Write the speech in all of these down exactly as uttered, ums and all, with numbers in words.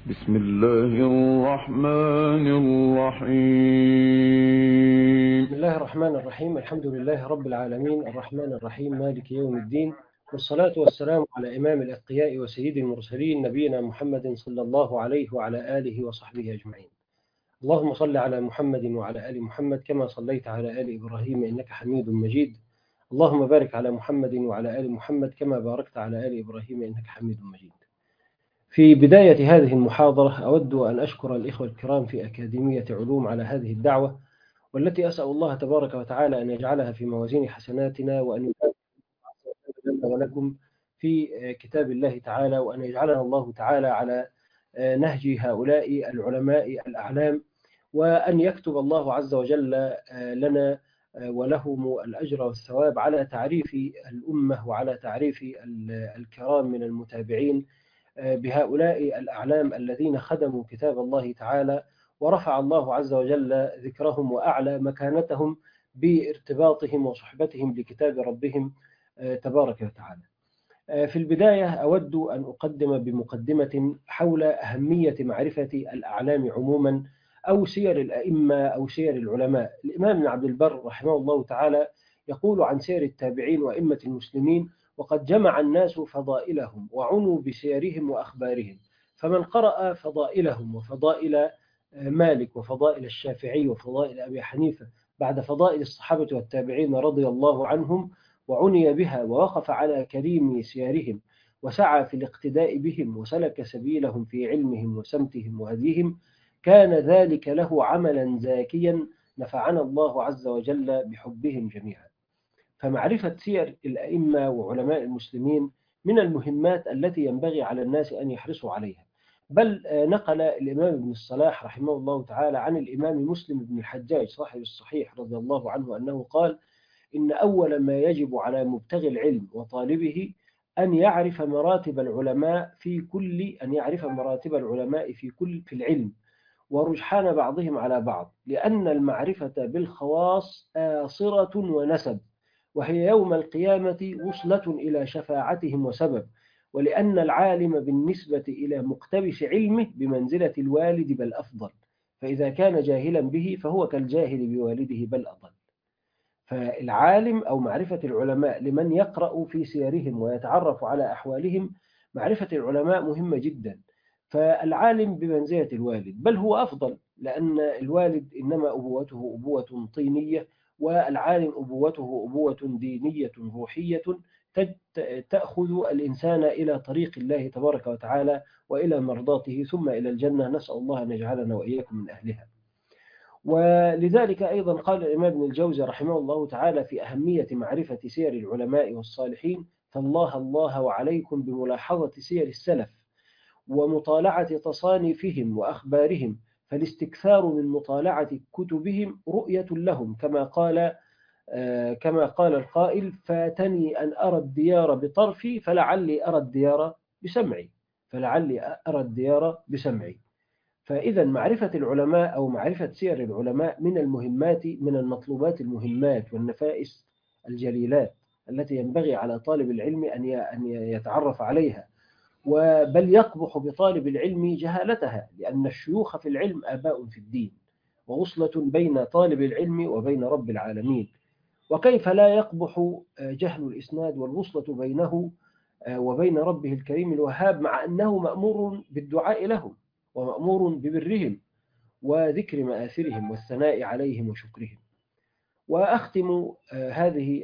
بسم الله الرحمن الرحيم. بسم الله الرحمن الرحيم. الحمد لله رب العالمين، الرحمن الرحيم، مالك يوم الدين، والصلاة والسلام على إمام الأتقياء وسيد المرسلين نبينا محمد صلى الله عليه وعلى آله وصحبه أجمعين. اللهم صل على محمد وعلى آل محمد كما صليت على آل إبراهيم إنك حميد مجيد. اللهم بارك على محمد وعلى آل محمد كما باركت على آل إبراهيم إنك حميد مجيد. في بداية هذه المحاضرة أود أن أشكر الإخوة الكرام في أكاديمية علوم على هذه الدعوة، والتي أسأل الله تبارك وتعالى أن يجعلها في موازين حسناتنا، وأن يبارك لنا ولكم في كتاب الله تعالى، وأن يجعلنا الله تعالى على نهج هؤلاء العلماء الأعلام، وأن يكتب الله عز وجل لنا ولهم الأجر والثواب على تعريف الأمة وعلى تعريف الكرام من المتابعين بهؤلاء الأعلام الذين خدموا كتاب الله تعالى، ورفع الله عز وجل ذكرهم وأعلى مكانتهم بارتباطهم وصحبتهم لكتاب ربهم تبارك وتعالى. في البداية أود أن أقدم بمقدمة حول أهمية معرفة الأعلام عموما، أو سير الأئمة أو سير العلماء. الإمام ابن عبد البر رحمه الله تعالى يقول عن سير التابعين وأئمة المسلمين: وقد جمع الناس فضائلهم وعنوا بسيرهم وأخبارهم، فمن قرأ فضائلهم وفضائل مالك وفضائل الشافعي وفضائل أبي حنيفة بعد فضائل الصحابة والتابعين رضي الله عنهم، وعني بها ووقف على كريم سيرهم وسعى في الاقتداء بهم وسلك سبيلهم في علمهم وسمتهم وهديهم، كان ذلك له عملا زاكيا نفعنا الله عز وجل بحبهم جميعا. فمعرفة سير الأئمة وعلماء المسلمين من المهمات التي ينبغي على الناس أن يحرصوا عليها. بل نقل الإمام ابن الصلاح رحمه الله تعالى عن الإمام مسلم بن الحجاج صاحب الصحيح رضي الله عنه أنه قال: إن أول ما يجب على مبتغي العلم وطالبه أن يعرف مراتب العلماء في كل أن يعرف مراتب العلماء في كل في العلم، ورجحان بعضهم على بعض، لأن المعرفة بالخواص آصرة ونسب، وهي يوم القيامة وصلة إلى شفاعتهم وسبب، ولأن العالم بالنسبة إلى مقتبس علمه بمنزلة الوالد بل أفضل، فإذا كان جاهلا به فهو كالجاهل بوالده بل أضل. فالعالم أو معرفة العلماء لمن يقرأ في سيرهم ويتعرف على أحوالهم، معرفة العلماء مهمة جدا. فالعالم بمنزلة الوالد، بل هو أفضل، لأن الوالد إنما أبوته أبوة طينية، والعالم أبوته أبوة دينية روحية تأخذ الإنسان إلى طريق الله تبارك وتعالى وإلى مرضاته ثم إلى الجنة، نسأل الله أن يجعلنا وإياكم من أهلها. ولذلك أيضا قال الإمام ابن الجوزي رحمه الله تعالى في أهمية معرفة سير العلماء والصالحين: فالله الله وعليكم بملاحظة سير السلف ومطالعة تصانيفهم وأخبارهم، فالاستكثار من مطالعة كتبهم رؤية لهم، كما قال آه كما قال القائل: فاتني أن أرى الديار بطرفي فلعلي أرى الديار بسمعي فلعلي أرى الديار بسمعي. فإذا معرفة العلماء أو معرفة سير العلماء من المهمات، من المطلوبات المهمات والنفائس الجليلات التي ينبغي على طالب العلم أن يتعرف عليها، بل يقبح بطالب العلم جهالتها، لأن الشيوخ في العلم آباء في الدين، ووصلة بين طالب العلم وبين رب العالمين. وكيف لا يقبح جهل الإسناد والوصلة بينه وبين ربه الكريم الوهاب، مع أنه مأمور بالدعاء لهم ومأمور ببرهم وذكر مآثرهم والثناء عليهم وشكرهم. وأختم هذه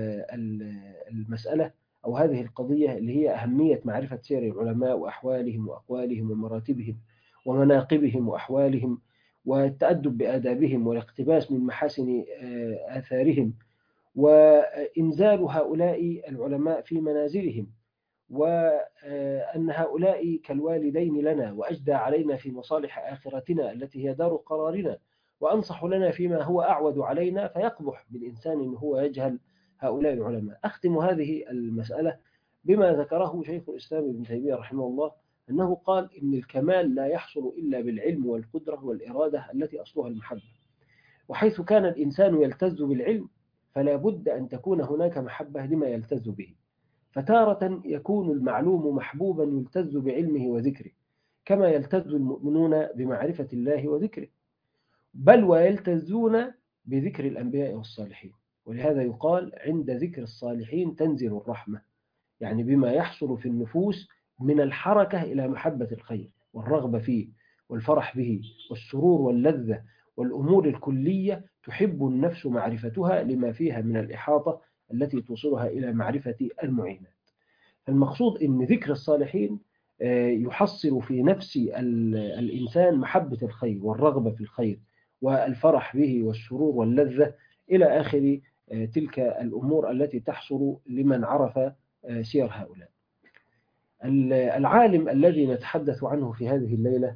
المسألة أو هذه القضية اللي هي أهمية معرفة سير العلماء وأحوالهم وأقوالهم ومراتبهم ومناقبهم وأحوالهم، والتأدب بآدابهم والاقتباس من محاسن آثارهم، وإنزال هؤلاء العلماء في منازلهم، وأن هؤلاء كالوالدين لنا وأجدى علينا في مصالح آخرتنا التي هي دار قرارنا، وأنصح لنا فيما هو أعود علينا، فيقبح بالإنسان أن هو يجهل هؤلاء العلماء. أختم هذه المسألة بما ذكره شيخ الإسلام ابن تيمية رحمه الله، أنه قال: إن الكمال لا يحصل إلا بالعلم والقدرة والإرادة التي أصلها المحبة، وحيث كان الإنسان يلتز بالعلم فلا بد أن تكون هناك محبة لما يلتز به، فتارة يكون المعلوم محبوبا يلتز بعلمه وذكره، كما يلتذ المؤمنون بمعرفة الله وذكره، بل ويلتذون بذكر الأنبياء والصالحين. ولهذا يقال عند ذكر الصالحين تنزل الرحمة، يعني بما يحصل في النفوس من الحركة إلى محبة الخير والرغبة فيه والفرح به والسرور واللذة والأمور الكلية تحب النفس معرفتها لما فيها من الإحاطة التي توصلها إلى معرفة المعينات. المقصود أن ذكر الصالحين يحصل في نفس الإنسان محبة الخير والرغبة في الخير والفرح به والسرور واللذة إلى آخر تلك الأمور التي تحصل لمن عرف سير هؤلاء. العالم الذي نتحدث عنه في هذه الليلة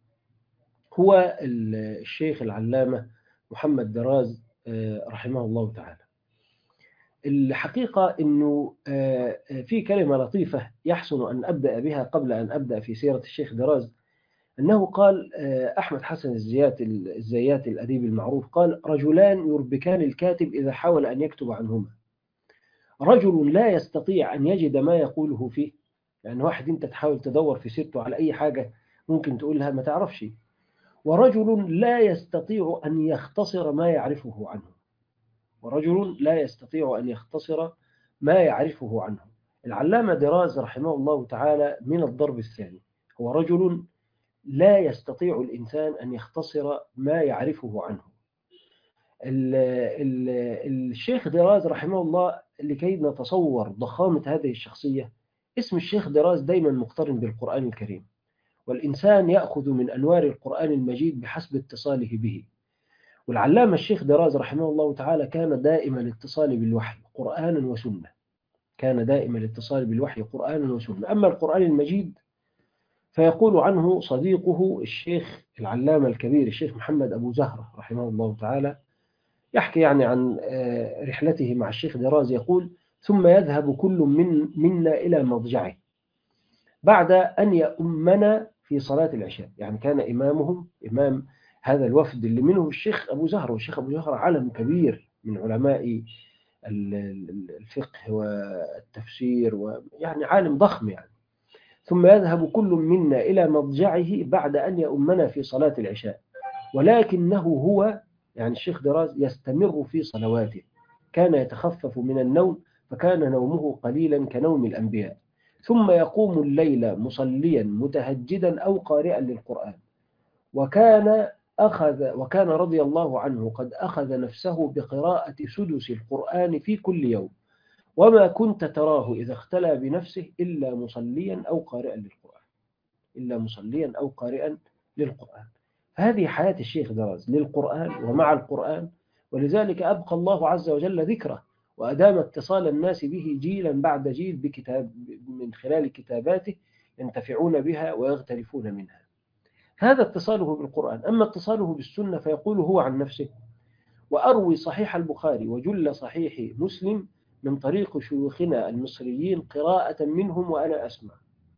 هو الشيخ العلامة محمد دراز رحمه الله تعالى. الحقيقة أنه في كلمة لطيفة يحسن أن أبدأ بها قبل أن أبدأ في سيرة الشيخ دراز، أنه قال أحمد حسن الزيات الزيات الأديب المعروف قال: رجلان يربكان الكاتب إذا حاول أن يكتب عنهما، رجل لا يستطيع أن يجد ما يقوله فيه، يعني واحد أنت تحاول تدور في سيرته على أي حاجة ممكن تقولها ما تعرفش، ورجل لا يستطيع أن يختصر ما يعرفه عنه ورجل لا يستطيع أن يختصر ما يعرفه عنه. العلامة دراز رحمه الله تعالى من الضرب الثاني، هو رجل لا يستطيع الإنسان أن يختصر ما يعرفه عنه. ال ال الشيخ دراز رحمه الله، لكي نتصور ضخامة هذه الشخصية، اسم الشيخ دراز دايما مقترن بالقرآن الكريم، والإنسان يأخذ من أنوار القرآن المجيد بحسب اتصاله به. والعلامة الشيخ دراز رحمه الله تعالى كان دائم الاتصال بالوحي قرآنا وسنة، كان دائم الاتصال بالوحي قرآنا وسنة. أما القرآن المجيد فيقول عنه صديقه الشيخ العلامة الكبير الشيخ محمد أبو زهرة رحمه الله تعالى، يحكي يعني عن رحلته مع الشيخ دراز، يقول: ثم يذهب كل من منا إلى مضجعه بعد أن يؤمنا في صلاة العشاء. يعني كان إمامهم إمام هذا الوفد اللي منه الشيخ أبو زهرة، والشيخ أبو زهرة عالم كبير من علماء الفقه والتفسير، ويعني عالم ضخم يعني. ثم يذهب كل منا إلى مضجعه بعد أن يؤمنا في صلاة العشاء، ولكنه هو يعني الشيخ دراز يستمر في صلواته، كان يتخفف من النوم فكان نومه قليلا كنوم الأنبياء، ثم يقوم الليل مصليا متهجدا أو قارئا للقرآن، وكان أخذ وكان رضي الله عنه قد أخذ نفسه بقراءة سدس القرآن في كل يوم، وما كنت تراه إذا اختلى بنفسه إلا مصليا أو قارئا للقرآن إلا مصليا أو قارئا للقرآن. هذه حياة الشيخ دراز للقرآن ومع القرآن، ولذلك أبقى الله عز وجل ذكره وأدام اتصال الناس به جيلا بعد جيل بكتاب من خلال كتاباته ينتفعون بها ويغترفون منها. هذا اتصاله بالقرآن. أما اتصاله بالسنة فيقول هو عن نفسه: وأروي صحيح البخاري وجل صحيح مسلم من طريق شيوخنا المصريين قراءة منهم وأنا أسمع.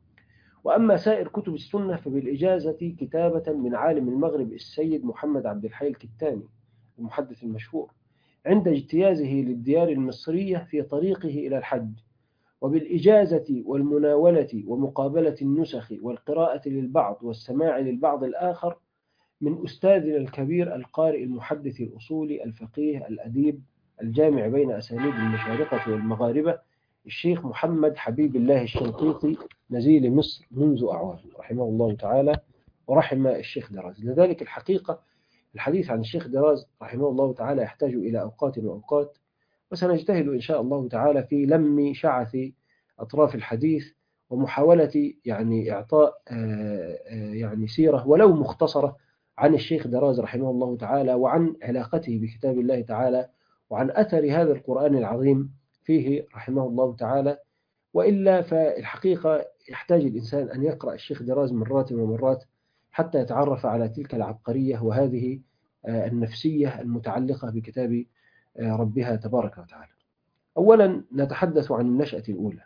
وأما سائر كتب السنة فبالإجازة كتابة من عالم المغرب السيد محمد عبد الحي الكتاني المحدث المشهور عند اجتيازه للديار المصرية في طريقه إلى الحج، وبالإجازة والمناولة ومقابلة النسخ والقراءة للبعض والسماع للبعض الآخر من أستاذنا الكبير القارئ المحدث الأصولي الفقيه الأديب الجامع بين أسانيد المشارقة والمغاربة الشيخ محمد حبيب الله الشنقيطي نزيل مصر منذ أعوام رحمه الله تعالى ورحم الشيخ دراز. لذلك الحقيقة الحديث عن الشيخ دراز رحمه الله تعالى يحتاج إلى أوقات وأوقات، وسنجتهد إن شاء الله تعالى في لم شعث أطراف الحديث ومحاولة يعني إعطاء يعني سيرة ولو مختصرة عن الشيخ دراز رحمه الله تعالى، وعن علاقته بكتاب الله تعالى، وعن أثر هذا القرآن العظيم فيه رحمه الله تعالى. وإلا فالحقيقة يحتاج الإنسان أن يقرأ الشيخ دراز مرات ومرات حتى يتعرف على تلك العبقرية وهذه النفسية المتعلقة بكتاب ربها تبارك وتعالى. أولا نتحدث عن النشأة الأولى.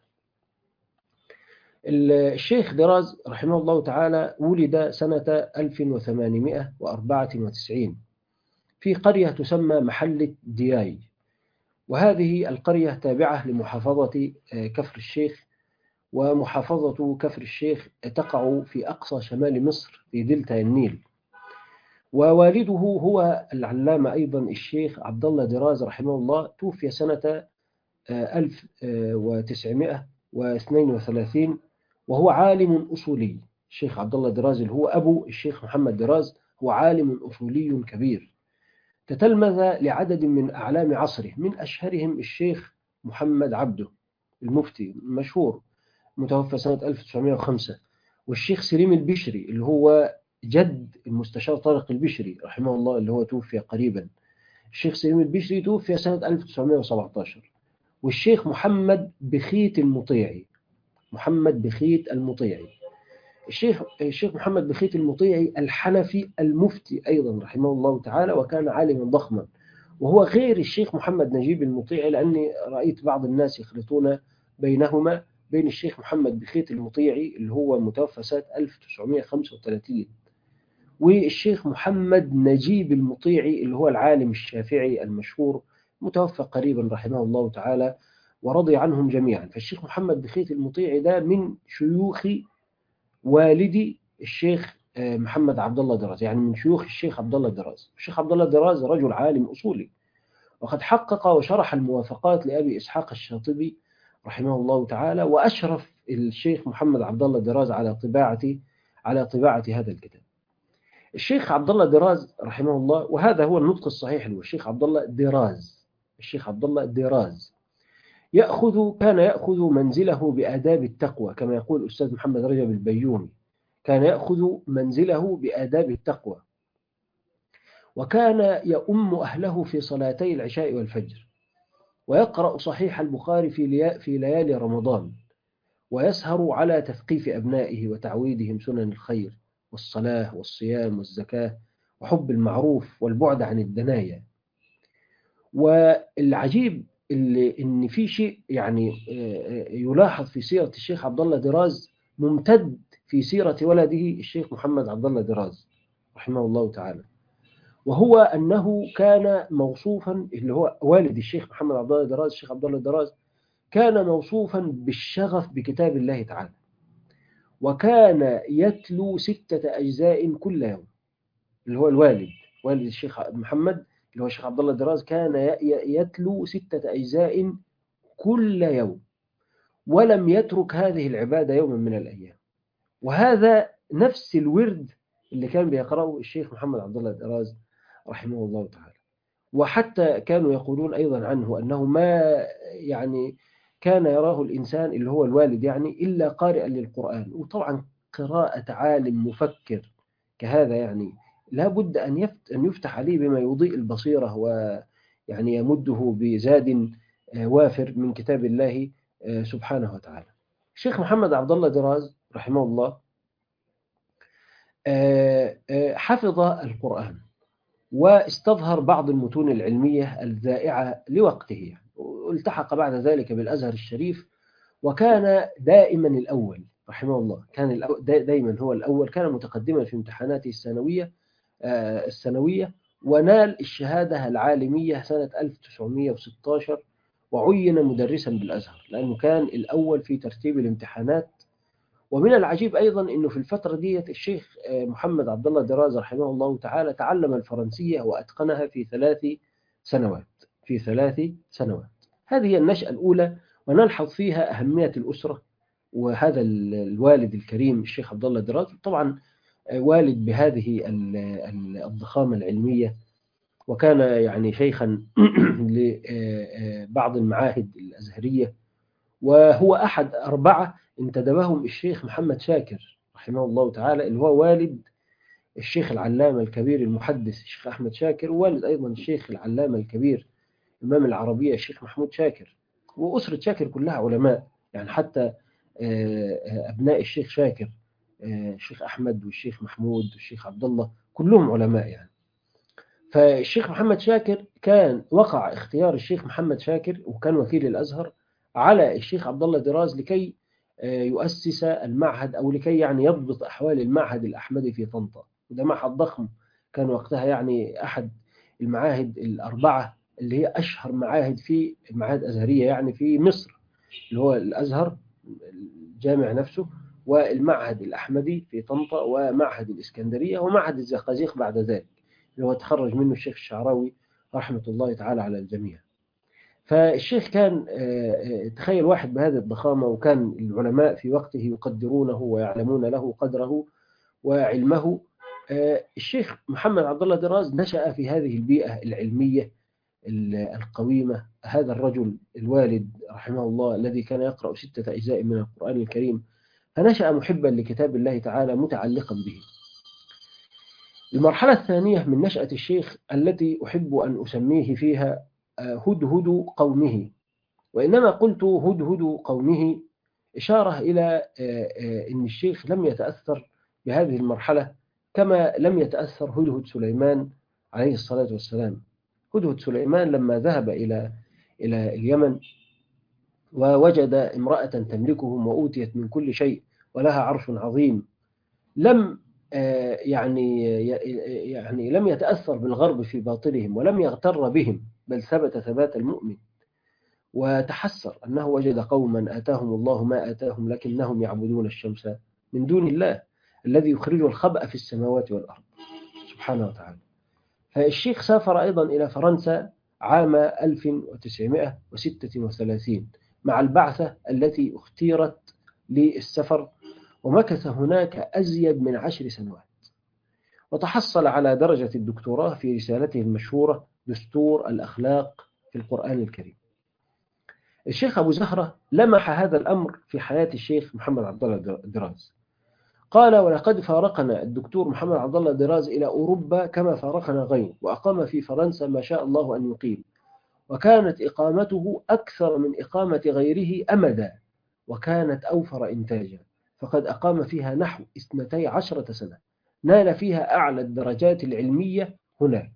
الشيخ دراز رحمه الله تعالى ولد سنة ألف وثمانمائة وأربعة وتسعين في قرية تسمى محلة دياي، وهذه القرية تابعة لمحافظة كفر الشيخ، ومحافظة كفر الشيخ تقع في أقصى شمال مصر في دلتا النيل. ووالده هو العلامة أيضا الشيخ عبد الله دراز رحمه الله، توفي سنة ألف وتسعمائة واثنين وثلاثين، وهو عالم أصولي. الشيخ عبد الله دراز اللي هو أبو الشيخ محمد دراز هو عالم أصولي كبير، تتلمذ لعدد من أعلام عصره، من أشهرهم الشيخ محمد عبده المفتي المشهور متوفى سنة ألف وتسعمائة وخمسة، والشيخ سليم البشري اللي هو جد المستشار طارق البشري رحمه الله اللي هو توفي قريبا. الشيخ سليم البشري توفي سنة ألف وتسعمائة وسبعة عشر. والشيخ محمد بخيت المطيعي، محمد بخيت المطيعي الشيخ الشيخ محمد بخيت المطيعي الحنفي المفتي أيضا رحمه الله تعالى، وكان عالما ضخما، وهو غير الشيخ محمد نجيب المطيعي، لأني رأيت بعض الناس يخلطون بينهما، بين الشيخ محمد بخيت المطيعي اللي هو متوفى سنة ألف وتسعمائة وخمسة وثلاثين والشيخ محمد نجيب المطيعي اللي هو العالم الشافعي المشهور متوفى قريبا رحمه الله تعالى ورضي عنهم جميعا. فالشيخ محمد بخيت المطيعي ده من شيوخ والدي الشيخ محمد عبد الله دراز، يعني من شيوخ الشيخ عبد الله دراز. الشيخ عبد الله دراز رجل عالم أصولي، وقد حقق وشرح الموافقات لأبي إسحاق الشاطبي رحمه الله تعالى، وأشرف الشيخ محمد عبد الله دراز على طباعة على طباعة هذا الكتاب. الشيخ عبد الله دراز رحمه الله، وهذا هو النطق الصحيح له، الشيخ عبد الله دراز، الشيخ عبد الله دراز يأخذ كان يأخذ منزله بآداب التقوى، كما يقول الأستاذ محمد رجب البيومي، كان يأخذ منزله بآداب التقوى، وكان يؤم أهله في صلاتي العشاء والفجر، ويقرأ صحيح البخاري في في ليالي رمضان، ويسهر على تثقيف أبنائه وتعويدهم سنن الخير والصلاة والصيام والزكاة وحب المعروف والبعد عن الدنايا. والعجيب اللي إن في شيء يعني يلاحظ في سيرة الشيخ عبد الله دراز ممتد في سيرة ولده الشيخ محمد عبد الله دراز رحمه الله تعالى، وهو أنه كان موصوفا، اللي هو والد الشيخ محمد عبد الله دراز الشيخ عبد الله دراز كان موصوفا بالشغف بكتاب الله تعالى، وكان يتلو ستة أجزاء كل يوم. اللي هو الوالد والد الشيخ محمد اللي هو الشيخ عبد الله دراز كان يتلو ستة أجزاء كل يوم، ولم يترك هذه العبادة يوما من الأيام. وهذا نفس الورد اللي كان بيقرأه الشيخ محمد عبد الله دراز رحمه الله تعالى. وحتى كانوا يقولون أيضا عنه أنه ما يعني كان يراه الإنسان اللي هو الوالد يعني إلا قارئا للقرآن. وطبعا قراءة عالم مفكر كهذا يعني لا بد أن يفتح عليه بما يضيء البصيرة، ويعني يمده بزاد وافر من كتاب الله سبحانه وتعالى. الشيخ محمد عبد الله دراز رحمه الله حفظ القرآن، واستظهر بعض المتون العلمية الذائعة لوقته، والتحق بعد ذلك بالأزهر الشريف، وكان دائما الأول رحمه الله، كان دائما هو الأول، كان متقدما في امتحاناته السنوية السنوية ونال الشهادة العالمية سنة ألف وتسعمائة وستة عشر، وعين مدرسا بالأزهر لأنه كان الأول في ترتيب الامتحانات. ومن العجيب أيضا أنه في الفترة دي الشيخ محمد عبد الله دراز رحمه الله تعالى تعلم الفرنسية وأتقنها في ثلاث سنوات في ثلاث سنوات هذه هي النشأة الأولى، ونلحظ فيها أهمية الأسرة وهذا الوالد الكريم الشيخ عبد الله دراز، طبعا والد بهذه الضخامة العلمية، وكان يعني شيخا لبعض المعاهد الأزهرية، وهو أحد أربعة انتدبهم الشيخ محمد شاكر رحمه الله تعالى، اللي هو والد الشيخ العلامة الكبير المحدث الشيخ أحمد شاكر، ووالد أيضا الشيخ العلامة الكبير إمام العربية الشيخ محمود شاكر. وأسرة شاكر كلها علماء، يعني حتى أبناء الشيخ شاكر الشيخ أحمد والشيخ محمود والشيخ عبد الله كلهم علماء يعني. فالشيخ محمد شاكر كان وقع اختيار الشيخ محمد شاكر وكان وكيل الأزهر على الشيخ عبد الله دراز لكي يؤسس المعهد، أو لكي يعني يضبط أحوال المعهد الأحمدي في طنطا، وده معهد ضخم كان وقتها يعني أحد المعاهد الأربعة اللي هي أشهر معاهد في معاهد أزهرية يعني في مصر، اللي هو الأزهر الجامع نفسه، والمعهد الأحمدي في طنطا، ومعهد الإسكندرية، ومعهد الزقازيق بعد ذلك اللي هو تخرج منه الشيخ الشعراوي رحمة الله تعالى على الجميع. فالشيخ كان تخيل واحد بهذه الضخامة، وكان العلماء في وقته يقدرونه ويعلمون له قدره وعلمه. الشيخ محمد عبد الله دراز نشأ في هذه البيئة العلمية القويمة. هذا الرجل الوالد رحمه الله الذي كان يقرأ ستة أجزاء من القرآن الكريم، فنشأ محبا لكتاب الله تعالى متعلقا به. المرحلة الثانية من نشأة الشيخ التي أحب أن أسميه فيها هدهد قومه، وإنما قلت هدهد قومه إشارة إلى أن الشيخ لم يتأثر بهذه المرحلة كما لم يتأثر هدهد سليمان عليه الصلاة والسلام. هدهد سليمان لما ذهب إلى إلى اليمن ووجد امرأة تملكهم وأوتيت من كل شيء ولها عرش عظيم، لم يعني يعني لم يتأثر بالغرب في باطلهم ولم يغتر بهم، بل ثبت ثبات المؤمن، وتحسر أنه وجد قوما آتاهم الله ما آتاهم لكنهم يعبدون الشمس من دون الله الذي يخرج الخبأ في السماوات والأرض سبحانه وتعالى. فالشيخ سافر أيضا إلى فرنسا عام ألف وتسعمائة وستة وثلاثين مع البعثة التي اختيرت للسفر، ومكث هناك أزيد من عشر سنوات، وتحصل على درجة الدكتوراه في رسالته المشهورة دستور الأخلاق في القرآن الكريم. الشيخ أبو زهرة لمح هذا الأمر في حياة الشيخ محمد عبد الله دراز. قال: ولقد فارقنا الدكتور محمد عبد الله دراز إلى أوروبا كما فارقنا غيره، وأقام في فرنسا ما شاء الله أن يقيم، وكانت إقامته أكثر من إقامة غيره أمدا، وكانت أوفر إنتاجا، فقد أقام فيها نحو اثنتي عشرة سنة، نال فيها أعلى الدرجات العلمية هناك.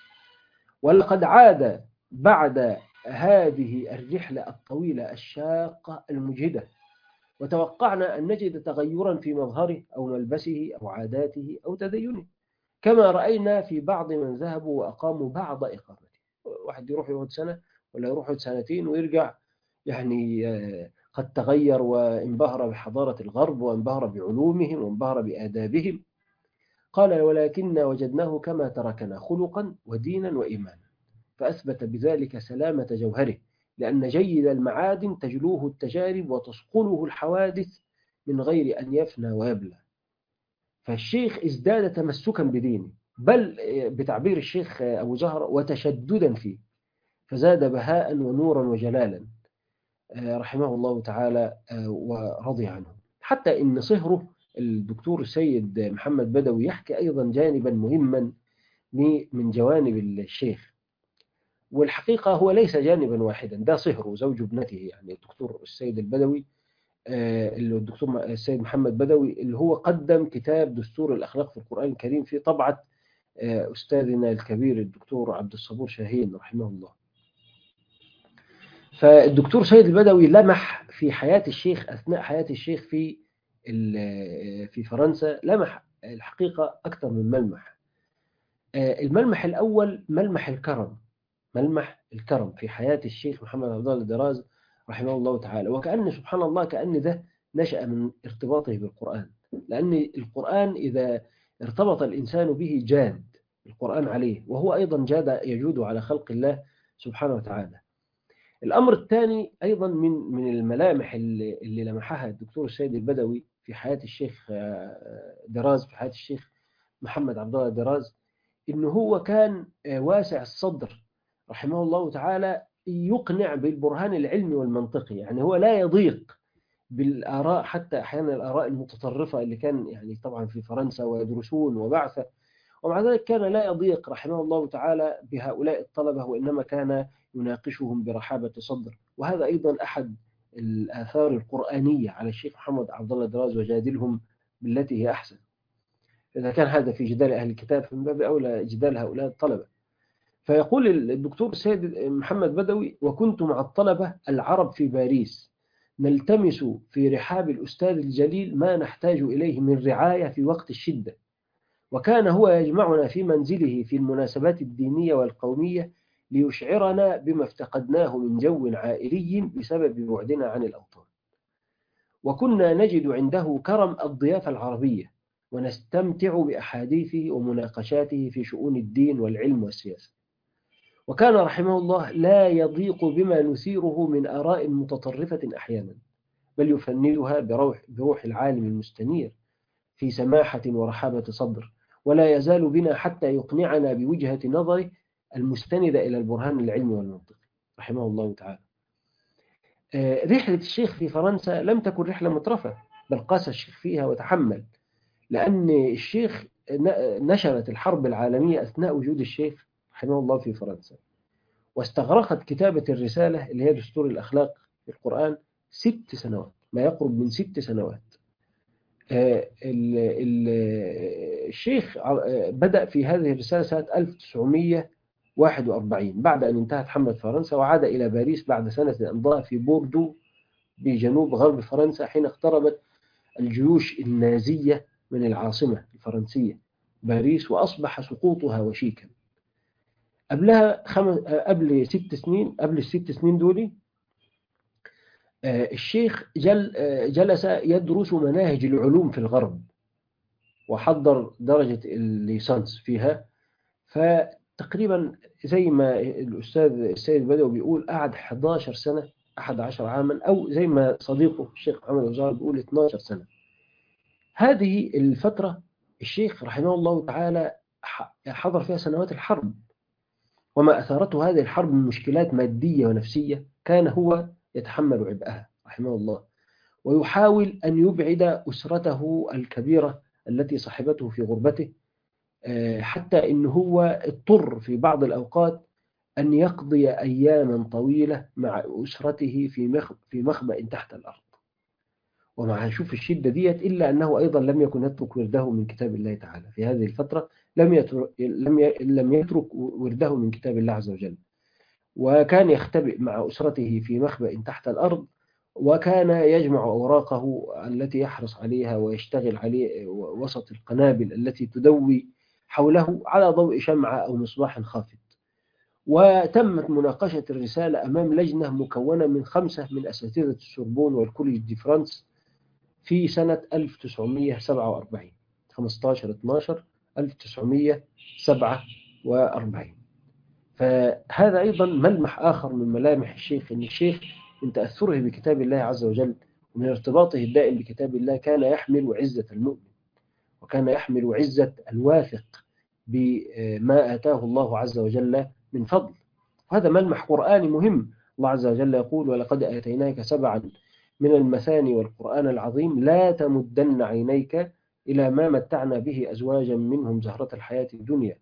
ولقد عاد بعد هذه الرحلة الطويلة الشاقة المجهدة، وتوقعنا أن نجد تغيرا في مظهره أو ملبسه أو عاداته أو تدينه، كما رأينا في بعض من ذهبوا وأقاموا بعض إقامته. واحد يروح يقعد سنة ولا يروح يقعد سنتين ويرجع يعني قد تغير وانبهر بحضارة الغرب وانبهر بعلومهم وانبهر بآدابهم. قال: ولكننا وجدناه كما تركنا خلقا ودينا وإيمانا، فأثبت بذلك سلامة جوهره، لأن جيد المعادن تجلوه التجارب وتصقله الحوادث من غير أن يفنى ويبلى. فالشيخ ازداد تمسكا بدينه، بل بتعبير الشيخ أبو زهرة وتشددا فيه، فزاد بهاء ونورا وجلالا رحمه الله تعالى ورضي عنه. حتى إن صهره الدكتور السيد محمد بدوي يحكي أيضا جانبا مهما من جوانب الشيخ، والحقيقة هو ليس جانبا واحدا، ده صهره زوج ابنته، يعني الدكتور السيد البدوي الدكتور السيد محمد بدوي اللي هو قدم كتاب دستور الأخلاق في القرآن الكريم في طبعة أستاذنا الكبير الدكتور عبد الصبور شاهين رحمه الله. فالدكتور سيد البدوي لمح في حياة الشيخ أثناء حياة الشيخ في في فرنسا، لمح الحقيقة أكثر من ملمح. الملمح الأول ملمح الكرم، ملمح الكرم في حياة الشيخ محمد عبد الله دراز رحمه الله تعالى، وكأن سبحان الله كأن ده نشأ من ارتباطه بالقرآن، لأن القرآن إذا ارتبط الإنسان به جاد القرآن عليه، وهو أيضا جاد يجود على خلق الله سبحانه وتعالى. الأمر الثاني أيضا من من الملامح اللي, اللي لمحها الدكتور السيد البدوي في حياة الشيخ دراز، في حياة الشيخ محمد عبد الله دراز، إنه هو كان واسع الصدر رحمه الله تعالى، يقنع بالبرهان العلمي والمنطقي، يعني هو لا يضيق بالآراء، حتى أحيانا الآراء المتطرفة اللي كان يعني طبعا في فرنسا ويدرسون وبعثة، ومع ذلك كان لا يضيق رحمه الله تعالى بهؤلاء الطلبة، وإنما كان يناقشهم برحابة صدر. وهذا أيضا أحد الآثار القرآنية على الشيخ محمد عبد الله دراز: وجادلهم بالتي هي أحسن. إذا كان هذا في جدال أهل الكتاب فمن باب أولى جدال هؤلاء الطلبة. فيقول الدكتور السيد محمد بدوي: وكنت مع الطلبة العرب في باريس نلتمس في رحاب الأستاذ الجليل ما نحتاج إليه من رعاية في وقت الشدة، وكان هو يجمعنا في منزله في المناسبات الدينية والقومية ليشعرنا بما افتقدناه من جو عائلي بسبب بعدنا عن الأوطان. وكنا نجد عنده كرم الضيافة العربية، ونستمتع بأحاديثه ومناقشاته في شؤون الدين والعلم والسياسة. وكان رحمه الله لا يضيق بما نثيره من آراء متطرفة أحيانا، بل يفندها بروح, بروح العالم المستنير في سماحة ورحابة صدر، ولا يزال بنا حتى يقنعنا بوجهة نظره المستندة إلى البرهان العلمي والمنطقي رحمه الله تعالى. رحلة الشيخ في فرنسا لم تكن رحلة مترفة، بل قاس الشيخ فيها وتحمل، لأن الشيخ نشرت الحرب العالمية أثناء وجود الشيخ رحمه الله في فرنسا، واستغرقت كتابة الرسالة اللي هي دستور الأخلاق في القرآن ست سنوات، ما يقرب من ست سنوات. الشيخ بدأ في هذه الرسالة سنة ألف وتسعمائة وواحد وأربعين بعد أن انتهت حملة فرنسا، وعاد إلى باريس بعد سنة أمضاها في بوردو بجنوب غرب فرنسا حين اقتربت الجيوش النازية من العاصمة الفرنسية باريس، وأصبح سقوطها وشيكا. قبلها خمس قبل ست سنين قبل الست سنين دولي الشيخ جل جلس يدرس مناهج العلوم في الغرب، وحضر درجة الليسانس فيها. فتقريبا زي ما الأستاذ السيد بدوي بيقول قعد إحدى عشرة سنة، أحد عشر عاما، أو زي ما صديقه الشيخ محمد الزهر بيقول اثنتي عشرة سنة. هذه الفترة الشيخ رحمه الله تعالى حضر فيها سنوات الحرب، وما أثارته هذه الحرب من مشكلات مادية ونفسية كان هو يتحمل عبئها رحمه الله، ويحاول أن يبعد أسرته الكبيرة التي صاحبته في غربته، حتى إنه هو اضطر في بعض الأوقات أن يقضي أياما طويلة مع أسرته في في مخبأ تحت الأرض. ومع شوف الشدة ديت إلا أنه أيضا لم يكن يترك ورده من كتاب الله تعالى في هذه الفترة، لم يترك لم لم يترك ورده من كتاب الله عز وجل، وكان يختبئ مع أسرته في مخبأ تحت الأرض، وكان يجمع أوراقه التي يحرص عليها ويشتغل عليه وسط القنابل التي تدوي حوله على ضوء شمعة أو مصباح خافت. وتمت مناقشة الرسالة أمام لجنة مكونة من خمسة من أساتذة السوربون والكوليج دي فرانس في سنة ألف وتسعمائة وسبعة وأربعين، خمسة عشر اثنا عشر ألف وتسعمائة وسبعة وأربعين. فهذا أيضا ملمح آخر من ملامح الشيخ، أن الشيخ من تأثره بكتاب الله عز وجل ومن ارتباطه الدائم بكتاب الله كان يحمل عزة المؤمن، وكان يحمل عزة الواثق بما آتاه الله عز وجل من فضل. هذا ملمح قرآني مهم. الله عز وجل يقول: ولقد آتيناك سبعا من المثاني والقرآن العظيم لا تمدن عينيك إلى ما متعنا به أزواجا منهم زهرة الحياة الدنيا.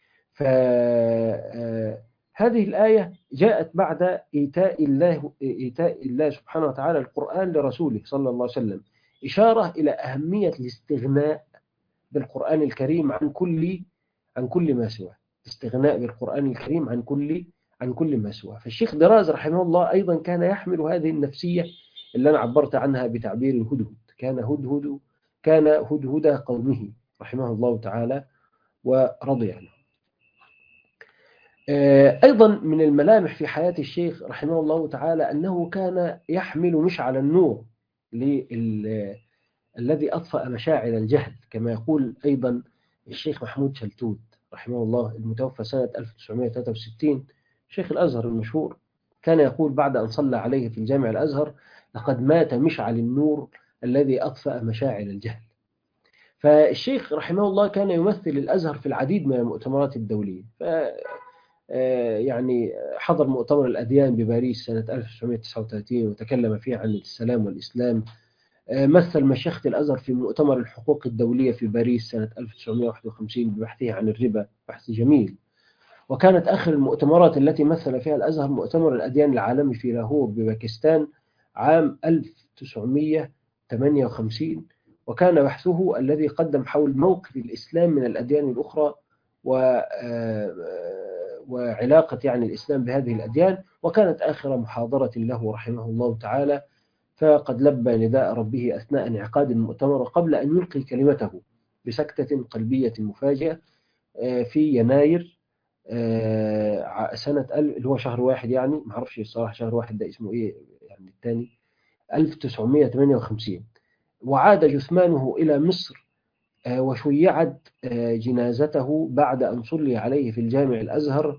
فهذه الآية جاءت بعد إيتاء الله إيتاء الله سبحانه وتعالى القرآن لرسوله صلى الله عليه وسلم، إشارة إلى أهمية الاستغناء بالقرآن الكريم عن كل عن كل ما سواه، استغناء بالقرآن الكريم عن كل عن كل ما سواه. فالشيخ دراز رحمه الله أيضا كان يحمل هذه النفسية اللي أنا عبرت عنها بتعبير الهدهد، كان هدهد كان هدهد قومه رحمه الله تعالى ورضي عنه. أيضا من الملامح في حياة الشيخ رحمه الله تعالى أنه كان يحمل مشعل النور الذي أطفأ مشاعل الجهل، كما يقول أيضا الشيخ محمود شلتوت رحمه الله المتوفى سنة ألف وتسعمائة وثلاثة وستين، شيخ الأزهر المشهور، كان يقول بعد أن صلى عليه في الجامع الأزهر: لقد مات مشعل النور الذي أطفأ مشاعل الجهل. فالشيخ رحمه الله كان يمثل الأزهر في العديد من المؤتمرات الدولية. ف يعني حضر مؤتمر الأديان بباريس سنة ألف وتسعمائة وتسعة وثلاثين وتكلم فيه عن السلام والإسلام. مثل مشيخة الأزهر في مؤتمر الحقوق الدولية في باريس سنة ألف وتسعمائة وواحد وخمسين ببحثه عن الربا، بحث جميل. وكانت آخر المؤتمرات التي مثل فيها الأزهر مؤتمر الأديان العالمي في لاهور بباكستان عام ألف وتسعمائة وثمانية وخمسين، وكان بحثه الذي قدم حول موقف الإسلام من الأديان الأخرى و وعلاقة يعني الإسلام بهذه الأديان. وكانت آخر محاضرة له رحمه الله تعالى، فقد لبى نداء ربه أثناء انعقاد المؤتمر قبل أن يلقي كلمته بسكتة قلبية مفاجئة في يناير سنة اللي هو شهر واحد، يعني ما اعرفش الصراحة شهر واحد ده اسمه إيه يعني الثاني، ألف وتسعمائة وثمانية وخمسين، وعاد جثمانه إلى مصر وشيعت جنازته بعد أن صلي عليه في الجامع الأزهر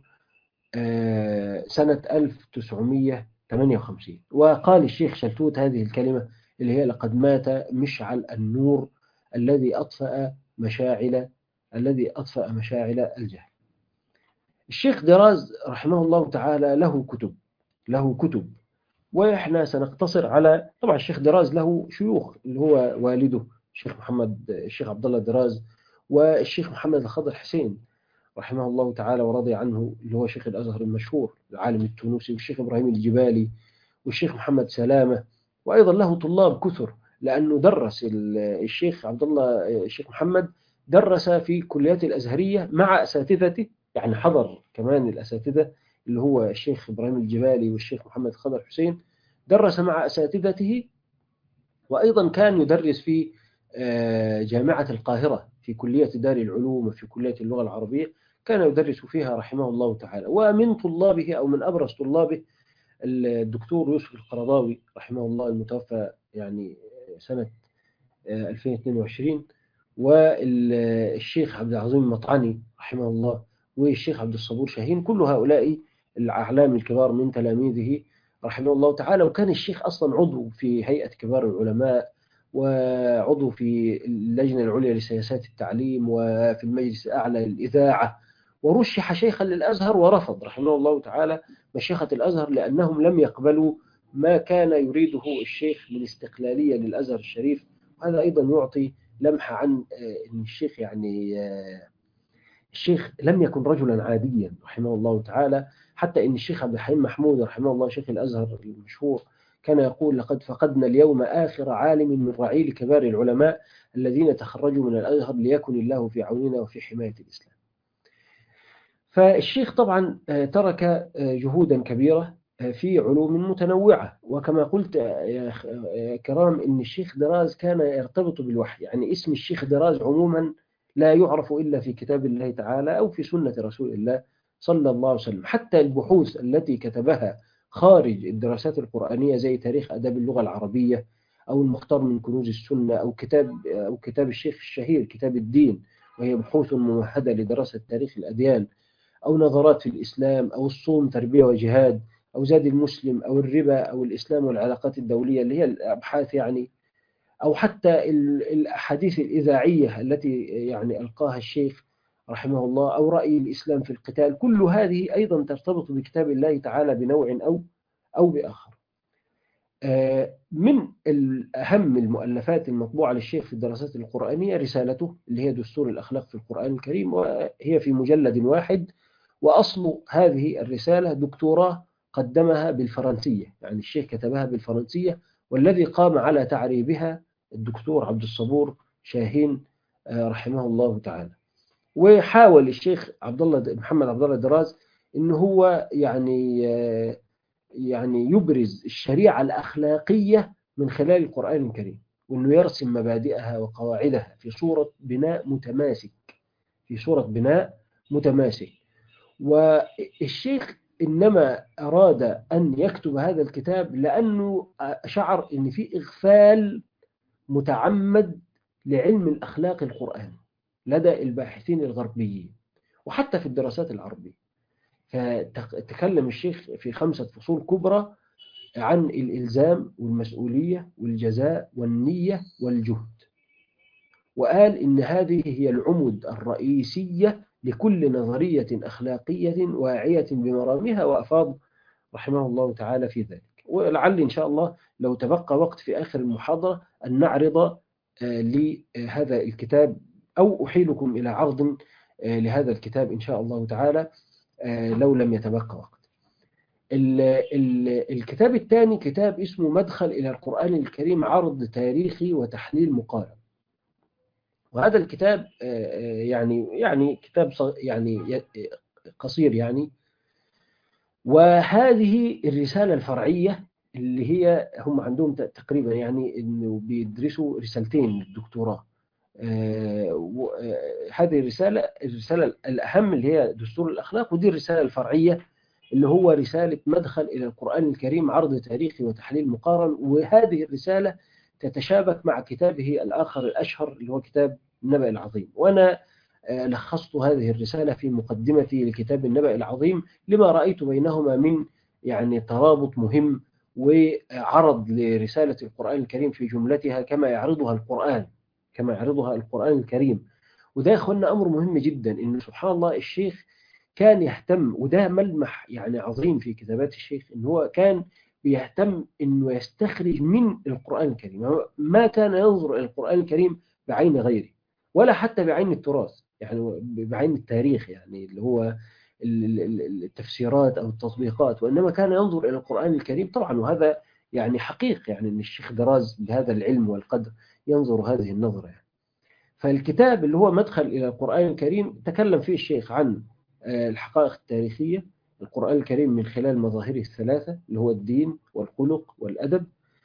سنة ألف وتسعمائة وثمانية وخمسين. وقال الشيخ شلتوت هذه الكلمة اللي هي: لقد مات مشعل النور الذي أطفأ مشاعل الذي أطفأ مشاعل الجهل. الشيخ دراز رحمه الله تعالى له كتب له كتب وإحنا سنقتصر على، طبعا الشيخ دراز له شيوخ اللي هو والده الشيخ محمد الشيخ عبد الله دراز، والشيخ محمد الخضر حسين رحمه الله تعالى ورضي عنه، اللي هو شيخ الأزهر المشهور العالم التونسي، والشيخ إبراهيم الجبالي، والشيخ محمد سلامة. وأيضا له طلاب كثر، لأنه درس الشيخ عبد الله الشيخ محمد درس في كليات الأزهرية مع أساتذته، يعني حضر كمان الأساتذة اللي هو الشيخ إبراهيم الجبالي والشيخ محمد الخضر حسين، درس مع أساتذته. وأيضا كان يدرس في جامعة القاهرة في كلية دار العلوم وفي كلية اللغة العربية، كان يدرس فيها رحمه الله تعالى. ومن طلابه أو من أبرز طلابه الدكتور يوسف القرضاوي رحمه الله المتوفى يعني سنة ألفين واثنين وعشرين، والشيخ عبد العظيم المطعني رحمه الله، والشيخ عبد الصبور شاهين. كل هؤلاء الأعلام الكبار من تلاميذه رحمه الله تعالى. وكان الشيخ أصلا عضو في هيئة كبار العلماء، وعضو في اللجنة العليا لسياسات التعليم، وفي المجلس الأعلى للإذاعة، ورشح شيخا للأزهر ورفض رحمه الله تعالى مشيخة الأزهر، لأنهم لم يقبلوا ما كان يريده الشيخ من استقلالية للأزهر الشريف. وهذا أيضا يعطي لمحة عن أن الشيخ يعني الشيخ لم يكن رجلا عاديا رحمه الله تعالى، حتى أن الشيخ عبد الحليم محمود رحمه الله شيخ الأزهر المشهور كان يقول: لقد فقدنا اليوم آخر عالم من رعيل كبار العلماء الذين تخرجوا من الأزهر، ليكن الله في عوننا وفي حماية الإسلام. فالشيخ طبعا ترك جهودا كبيرة في علوم متنوعة، وكما قلت يا كرام إن الشيخ دراز كان يرتبط بالوحي، يعني اسم الشيخ دراز عموما لا يعرف إلا في كتاب الله تعالى أو في سنة رسول الله صلى الله عليه وسلم. حتى البحوث التي كتبها خارج الدراسات القرآنية زي تاريخ أداب اللغة العربية، أو المختار من كنوز السنة، أو كتاب أو كتاب الشيخ الشهير كتاب الدين، وهي بحوث ممهدة لدراسة تاريخ الأديان، أو نظرات في الإسلام، أو الصوم تربية وجهاد، أو زاد المسلم، أو الربا، أو الإسلام والعلاقات الدولية اللي هي الأبحاث يعني، أو حتى الأحاديث الإذاعية التي يعني ألقاها الشيخ رحمه الله، أو رأي الإسلام في القتال. كل هذه أيضا ترتبط بكتاب الله تعالى بنوع أو أو بآخر. من أهم المؤلفات المطبوعة للشيخ في الدراسات القرآنية رسالته اللي هي دستور الأخلاق في القرآن الكريم، وهي في مجلد واحد. وأصل هذه الرسالة دكتوراه قدمها بالفرنسية، يعني الشيخ كتبها بالفرنسية، والذي قام على تعريبها الدكتور عبد الصبور شاهين رحمه الله تعالى. وحاول الشيخ عبد الله محمد عبد الله دراز إن هو يعني يعني يبرز الشريعة الأخلاقية من خلال القرآن الكريم، وإنه يرسم مبادئها وقواعدها في صورة بناء متماسك في صورة بناء متماسك. والشيخ إنما أراد أن يكتب هذا الكتاب لأنه شعر أن في إغفال متعمد لعلم الأخلاق القرآني لدى الباحثين الغربيين وحتى في الدراسات العربية. فتكلم الشيخ في خمسة فصول كبرى عن الإلزام والمسؤولية والجزاء والنية والجهد، وقال إن هذه هي العمد الرئيسية لكل نظرية أخلاقية واعية بمرامها، وأفاض رحمه الله تعالى في ذلك. ولعل إن شاء الله لو تبقى وقت في آخر المحاضرة أن نعرض لهذا الكتاب، أو أحيلكم إلى عرض لهذا الكتاب إن شاء الله تعالى لو لم يتبقى وقت. ال ال الكتاب الثاني كتاب اسمه مدخل إلى القرآن الكريم، عرض تاريخي وتحليل مقارن. وهذا الكتاب يعني يعني كتاب يعني قصير يعني. وهذه الرسالة الفرعية اللي هي هم عندهم تقريبا يعني إنه بيدرسوا رسالتين للدكتوراه. هذه الرسالة الرسالة الأهم اللي هي دستور الأخلاق، ودي الرسالة الفرعية اللي هو رسالة مدخل إلى القرآن الكريم، عرض تاريخي وتحليل مقارن. وهذه الرسالة تتشابك مع كتابه الآخر الأشهر اللي هو كتاب النبأ العظيم. وأنا لخصت هذه الرسالة في مقدمتي لكتاب النبأ العظيم لما رأيت بينهما من يعني ترابط مهم، وعرض لرسالة القرآن الكريم في جملتها كما يعرضها القرآن كما يعرضها القرآن الكريم. وده يا أخوانا أمر مهم جدا، إن سبحان الله الشيخ كان يهتم، وده ملمح يعني عظيم في كتابات الشيخ، إن هو كان بيهتم إنه يستخرج من القرآن الكريم. ما كان ينظر إلى القرآن الكريم بعين غيره، ولا حتى بعين التراث، يعني بعين التاريخ يعني اللي هو التفسيرات أو التطبيقات، وإنما كان ينظر إلى القرآن الكريم طبعا. وهذا يعني حقيقة، يعني أن الشيخ دراز بهذا العلم والقدر ينظر هذه النظرة يعني. فالكتاب اللي هو مدخل إلى القرآن الكريم تكلم فيه الشيخ عن الحقائق التاريخية، القرآن الكريم من خلال مظاهره الثلاثة اللي هو الدين والخلق والأدب،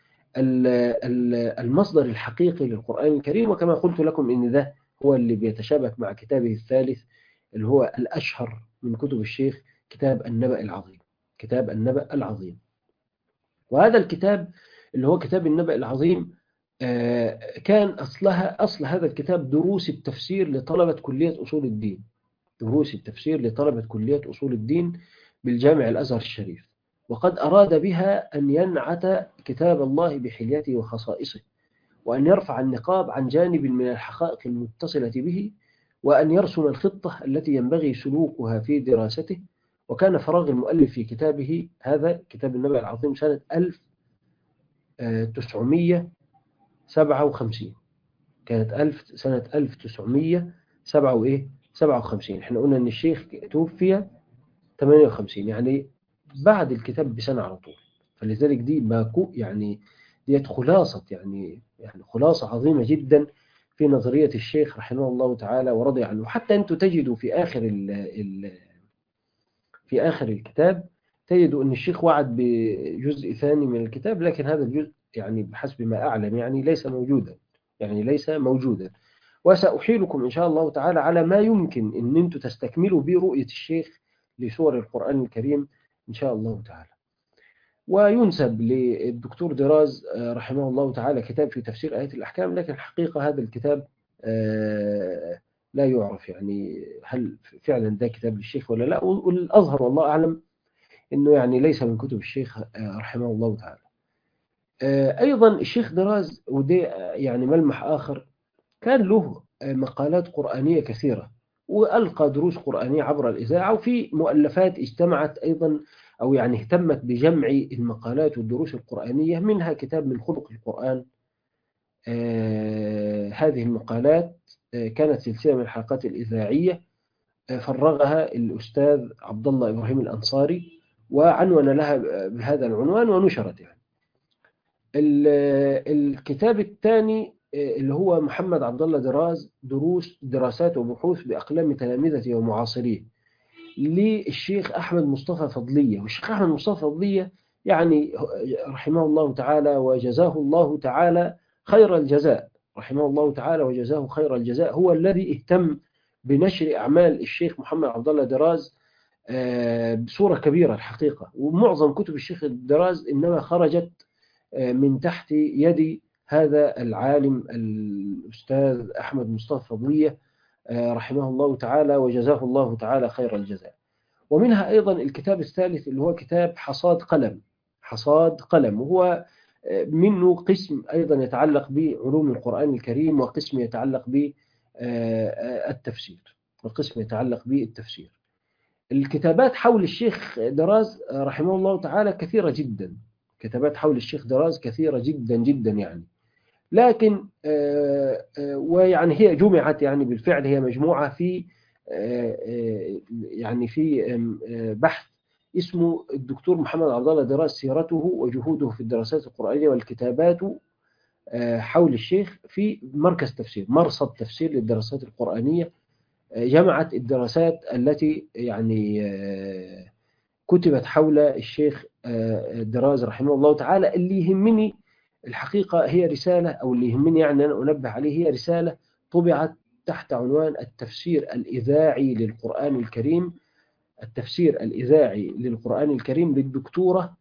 المصدر الحقيقي للقرآن الكريم. وكما قلت لكم إن ده هو اللي بيتشابك مع كتابه الثالث اللي هو الأشهر من كتب الشيخ، كتاب النبأ العظيم. كتاب النبأ العظيم. وهذا الكتاب اللي هو كتاب النبأ العظيم كان أصلها أصل هذا الكتاب دروس التفسير لطلبة كلية أصول الدين. دروس التفسير لطلبة كلية أصول الدين بالجامع الأزهر الشريف. وقد أراد بها أن ينعت كتاب الله بحليته وخصائصه، وأن يرفع النقاب عن جانب من الحقائق المتصلة به، وأن يرسم الخطة التي ينبغي سلوكها في دراسته. وكان فراغ المؤلف في كتابه هذا كتاب النبأ العظيم سنة ألف وتسعمائة وسبعة وخمسين. كانت ألف سنة ألف وتسعمائة وسبعة وخمسين. احنا قلنا أن الشيخ توفي ثمانية وخمسين، يعني بعد الكتاب بسنة على طول. فلذلك دي باكو يعني ديت خلاصة يعني يعني خلاصة عظيمة جدا في نظرية الشيخ رحمه الله تعالى ورضي عنه. حتى أنتم تجدوا في آخر ال ال في آخر الكتاب تجدوا أن الشيخ وعد بجزء ثاني من الكتاب، لكن هذا الجزء يعني بحسب ما أعلم يعني ليس موجودا يعني ليس موجودا. وسأحيلكم إن شاء الله تعالى على ما يمكن أن أنتم تستكملوا به رؤية الشيخ لسور القرآن الكريم إن شاء الله تعالى. وينسب للدكتور دراز رحمه الله تعالى كتاب في تفسير آيات الأحكام، لكن الحقيقة هذا الكتاب لا يعرف يعني هل فعلا ده كتاب للشيخ ولا لا. والأظهر والله أعلم أنه يعني ليس من كتب الشيخ رحمه الله تعالى. أيضا الشيخ دراز، وده يعني ملمح آخر، كان له مقالات قرآنية كثيرة، وألقى دروس قرآنية عبر الإذاعة، وفي مؤلفات اجتمعت أيضا أو يعني اهتمت بجمع المقالات والدروس القرآنية، منها كتاب من خلق القرآن. آه هذه المقالات آه كانت سلسلة من الحلقات الإذاعية آه فرغها الأستاذ عبد الله إبراهيم الأنصاري، وعنون لها بهذا العنوان ونشرت. يعني الكتاب الثاني اللي هو محمد عبد الله دراز، دروس دراسات وبحوث بأقلام تلامذته ومعاصريه، للشيخ أحمد مصطفى فضلية. والشيخ أحمد مصطفى فضلية يعني رحمه الله تعالى وجزاه الله تعالى خير الجزاء، رحمه الله تعالى وجزاه خير الجزاء، هو الذي اهتم بنشر أعمال الشيخ محمد عبد الله دراز بصورة كبيرة الحقيقة. ومعظم كتب الشيخ دراز إنما خرجت من تحت يد هذا العالم الأستاذ أحمد مصطفى فضلية رحمه الله تعالى وجزاه الله تعالى خير الجزاء. ومنها أيضا الكتاب الثالث اللي هو كتاب حصاد قلم. حصاد قلم وهو منه قسم أيضا يتعلق بعلوم القرآن الكريم، وقسم يتعلق بالتفسير وقسم يتعلق بالتفسير. الكتابات حول الشيخ دراز رحمه الله تعالى كثيرة جدا، كتابات حول الشيخ دراز كثيرة جدا جدا يعني. لكن ويعني هي جمعت يعني بالفعل، هي مجموعة في يعني في بحث اسمه الدكتور محمد عبد الله دراز سيرته وجهوده في الدراسات القرآنية والكتابات حول الشيخ، في مركز تفسير مرصد تفسير للدراسات القرآنية. جمعت الدراسات التي يعني كتبت حول الشيخ دراز رحمه الله تعالى. اللي يهمني الحقيقة هي رسالة، أو اللي يهمني يعني أنا أنبه عليه، هي رسالة طبعت تحت عنوان التفسير الإذاعي للقرآن الكريم التفسير الإذاعي للقرآن الكريم للدكتورة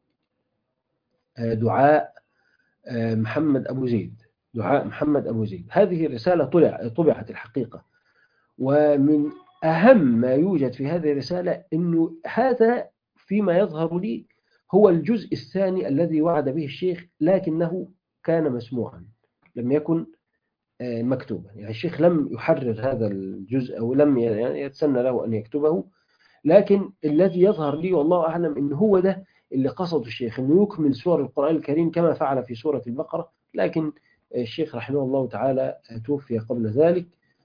دعاء محمد أبو زيد دعاء محمد أبو زيد. هذه الرسالة طلع طبعت الحقيقة، ومن أهم ما يوجد في هذه الرسالة أنه هذا فيما يظهر لي هو الجزء الثاني الذي وعد به الشيخ، لكنه كان مسموعا لم يكن مكتوبا. يعني الشيخ لم يحرر هذا الجزء أو لم يتسنى له أن يكتبه، لكن الذي يظهر لي والله أعلم أنه هو ده اللي قصده الشيخ، أنه يكمل سور القرآن الكريم كما فعل في سورة البقرة. لكن الشيخ رحمه الله تعالى توفي قبل ذلك،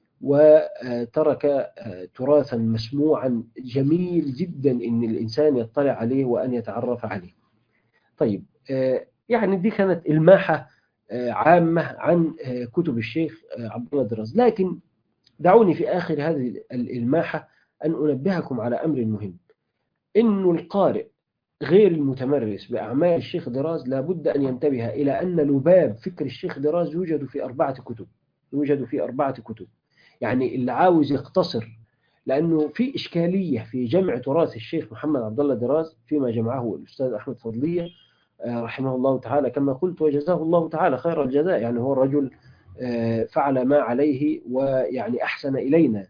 وترك تراثا مسموعا جميل جدا أن الإنسان يطلع عليه وأن يتعرف عليه. طيب، يعني دي كانت الماحة عامة عن كتب الشيخ عبد الله دراز. لكن دعوني في آخر هذه الماحة أن أنبهكم على أمر مهم، إنه القارئ غير المتمرس بأعمال الشيخ دراز لابد أن ينتبه إلى أن لباب فكر الشيخ دراز يوجد في أربعة كتب يوجد في أربعة كتب. يعني اللي عاوز يقتصر، لأنه في إشكالية في جمع تراث الشيخ محمد عبد الله دراز فيما جمعه الأستاذ أحمد فضلية رحمه الله تعالى، كما قلت وجزاه الله تعالى خير الجزاء. يعني هو الرجل فعل ما عليه، ويعني أحسن إلينا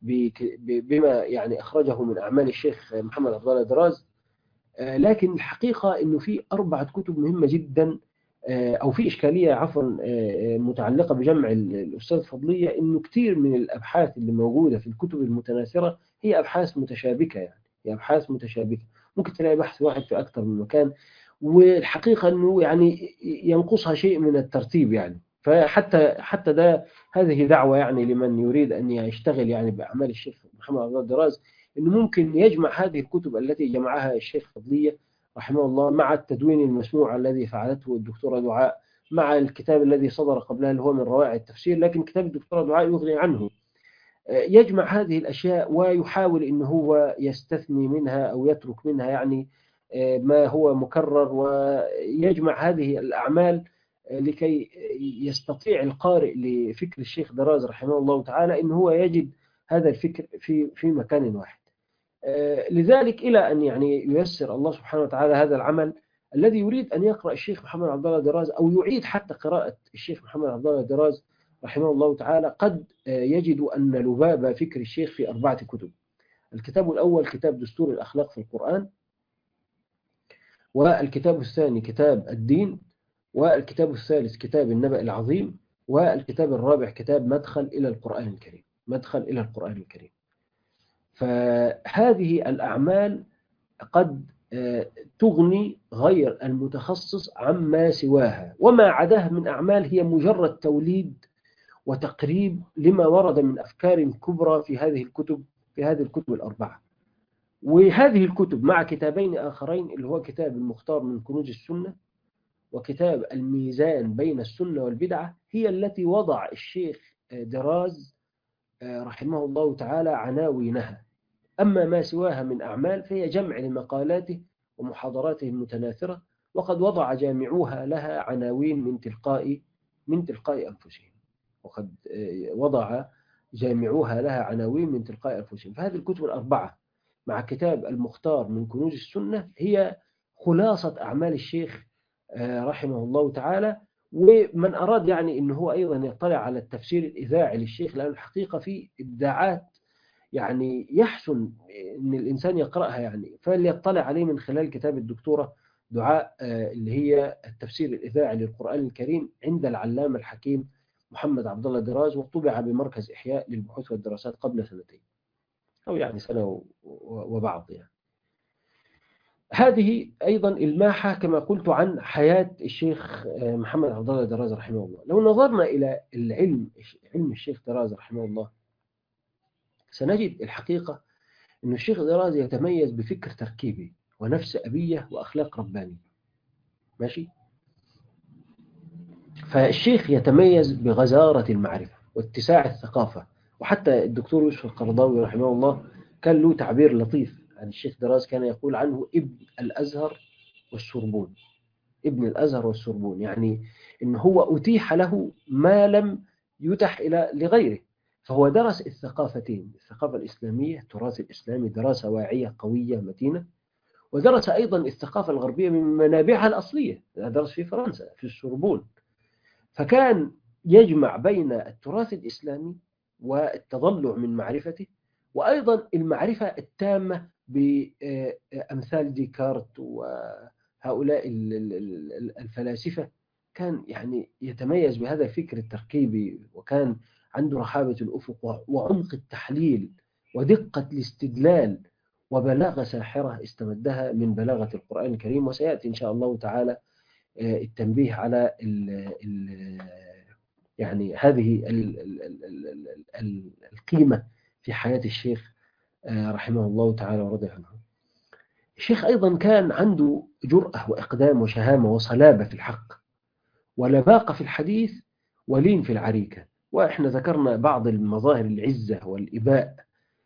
بما يعني أخرجه من أعمال الشيخ محمد عبد الله دراز. لكن الحقيقة إنه في أربعة كتب مهمة جدا، أو في إشكالية عفوا متعلقة بجمع الأستاذ فضلية، إنه كثير من الأبحاث اللي موجودة في الكتب المتناثرة هي أبحاث متشابكة. يعني هي أبحاث متشابكة، ممكن تلاقي بحث واحد في أكثر من مكان، والحقيقة إنه يعني ينقصها شيء من الترتيب. يعني فحتى حتى ده هذه دعوة يعني لمن يريد أن يشتغل يعني بأعمال الشيخ محمد عبد الله دراز، إنه ممكن يجمع هذه الكتب التي جمعها الشيخ فضلية رحمه الله مع التدوين المسموع الذي فعلته الدكتورة دعاء، مع الكتاب الذي صدر قبلها اللي هو من روائع التفسير، لكن كتاب الدكتورة دعاء يغني عنه. يجمع هذه الأشياء ويحاول إنه هو يستثني منها أو يترك منها يعني ما هو مكرر، ويجمع هذه الأعمال لكي يستطيع القارئ لفكر الشيخ دراز رحمه الله تعالى إنه هو يجد هذا الفكر في في مكان واحد. لذلك إلى أن يعني ييسر الله سبحانه وتعالى هذا العمل الذي يريد أن يقرأ الشيخ محمد عبد الله دراز أو يعيد حتى قراءة الشيخ محمد عبد الله دراز رحمه الله تعالى، قد يجد أن لباب فكر الشيخ في أربعة كتب. الكتاب الأول كتاب دستور الأخلاق في القرآن، والكتاب الثاني كتاب الدين، والكتاب الثالث كتاب النبأ العظيم، والكتاب الرابع كتاب مدخل إلى القرآن الكريم مدخل إلى القرآن الكريم. فهذه الأعمال قد تغني غير المتخصص عما سواها، وما عداه من أعمال هي مجرد توليد وتقريب لما ورد من أفكار كبرى في هذه الكتب في هذه الكتب الأربعة. وهذه الكتب مع كتابين آخرين اللي هو كتاب المختار من كنوز السنة وكتاب الميزان بين السنة والبدعة هي التي وضع الشيخ دراز رحمه الله تعالى عناوينها. أما ما سواها من أعمال فهي جمع لمقالاته ومحاضراته المتناثرة، وقد وضع جامعوها لها عناوين من تلقاء من تلقاء أنفسهم وقد وضع جامعوها لها عناوين من تلقاء أنفسهم. فهذه الكتب الأربعة مع كتاب المختار من كنوز السنة هي خلاصة أعمال الشيخ رحمه الله تعالى. ومن أراد يعني أنه هو أيضا يطلع على التفسير الإذاعي للشيخ، لأن الحقيقة في إبداعات يعني يحسن أن الإنسان يقرأها، يعني فليطلع عليه من خلال كتاب الدكتورة دعاء اللي هي التفسير الإذاعي للقرآن الكريم عند العلامة الحكيم محمد عبد الله دراز، وطبع بمركز إحياء للبحوث والدراسات قبل سنتين أو يعني سنة وبعض. يعني هذه أيضا الماحة كما قلت عن حياة الشيخ محمد عبد الله دراز رحمه الله. لو نظرنا إلى العلم علم الشيخ دراز رحمه الله سنجد الحقيقة أن الشيخ دراز يتميز بفكر تركيبي ونفس أبية وأخلاق ربانية. ماشي؟ فالشيخ يتميز بغزارة المعرفة واتساع الثقافة. وحتى الدكتور يوسف القرضاوي رحمه الله كان له تعبير لطيف عن الشيخ دراز، كان يقول عنه ابن الأزهر والسربون. ابن الأزهر والسربون يعني إن هو أتيح له ما لم يتح إلى لغيره. فهو درس الثقافتين، الثقافة الإسلامية، التراث الإسلامي دراسة واعية قوية متينة، ودرس أيضا الثقافة الغربية من منابعها الأصلية، درس في فرنسا في السوربون. فكان يجمع بين التراث الإسلامي والتضلع من معرفته، وأيضا المعرفة التامة بأمثال ديكارت وهؤلاء الفلاسفة. كان يعني يتميز بهذا الفكر التركيبي، وكان عنده رحابة الأفق وعمق التحليل ودقة الاستدلال وبلاغة ساحرة استمدها من بلاغة القرآن الكريم. وسيأتي إن شاء الله تعالى التنبيه على ال ال يعني هذه ال ال ال ال القيمة في حياة الشيخ رحمه الله تعالى ورضي عنه. الشيخ أيضا كان عنده جرأة وإقدام وشهامة وصلابة في الحق، ولباقة في الحديث، ولين في العريكة. وإحنا ذكرنا بعض المظاهر العزة والإباء.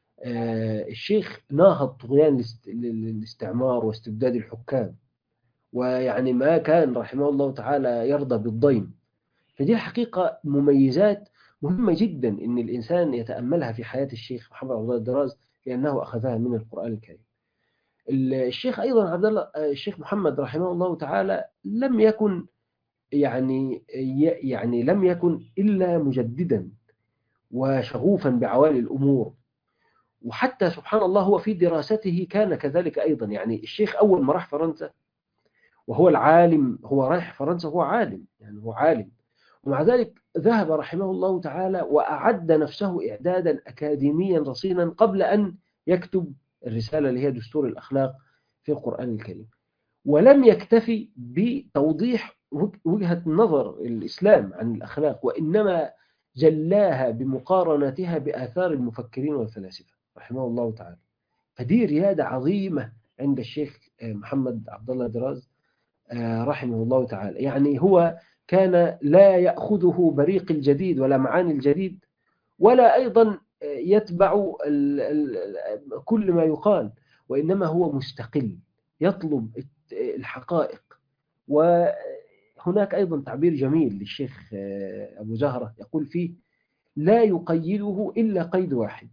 الشيخ ناهض طغيان الاستعمار واستبداد الحكام، ويعني ما كان رحمه الله تعالى يرضى بالضيم. فدي الحقيقة مميزات مهمة جدا إن الإنسان يتأملها في حياة الشيخ محمد عبد الله الدراز، لأنه أخذها من القرآن الكريم. الشيخ أيضا عبد الله الشيخ محمد رحمه الله تعالى لم يكن يعني يعني لم يكن إلا مجددا وشغوفا بعوالي الأمور. وحتى سبحان الله هو في دراسته كان كذلك أيضا. يعني الشيخ أول ما راح فرنسا وهو العالم، هو رايح فرنسا هو عالم، يعني هو عالم، ومع ذلك ذهب رحمه الله تعالى وأعد نفسه إعدادا أكاديميا رصينا قبل أن يكتب الرسالة اللي هي دستور الأخلاق في القرآن الكريم. ولم يكتفي بتوضيح وجهة نظر الإسلام عن الأخلاق، وإنما جلاها بمقارنتها بآثار المفكرين والفلاسفة رحمه الله تعالى. فدي ريادة عظيمة عند الشيخ محمد عبد الله دراز رحمه الله تعالى. يعني هو كان لا يأخذه بريق الجديد ولا معاني الجديد، ولا أيضا يتبع كل ما يقال، وإنما هو مستقل يطلب الحقائق. وهناك أيضا تعبير جميل للشيخ أبو زهرة يقول فيه: لا يقيده إلا قيد واحد،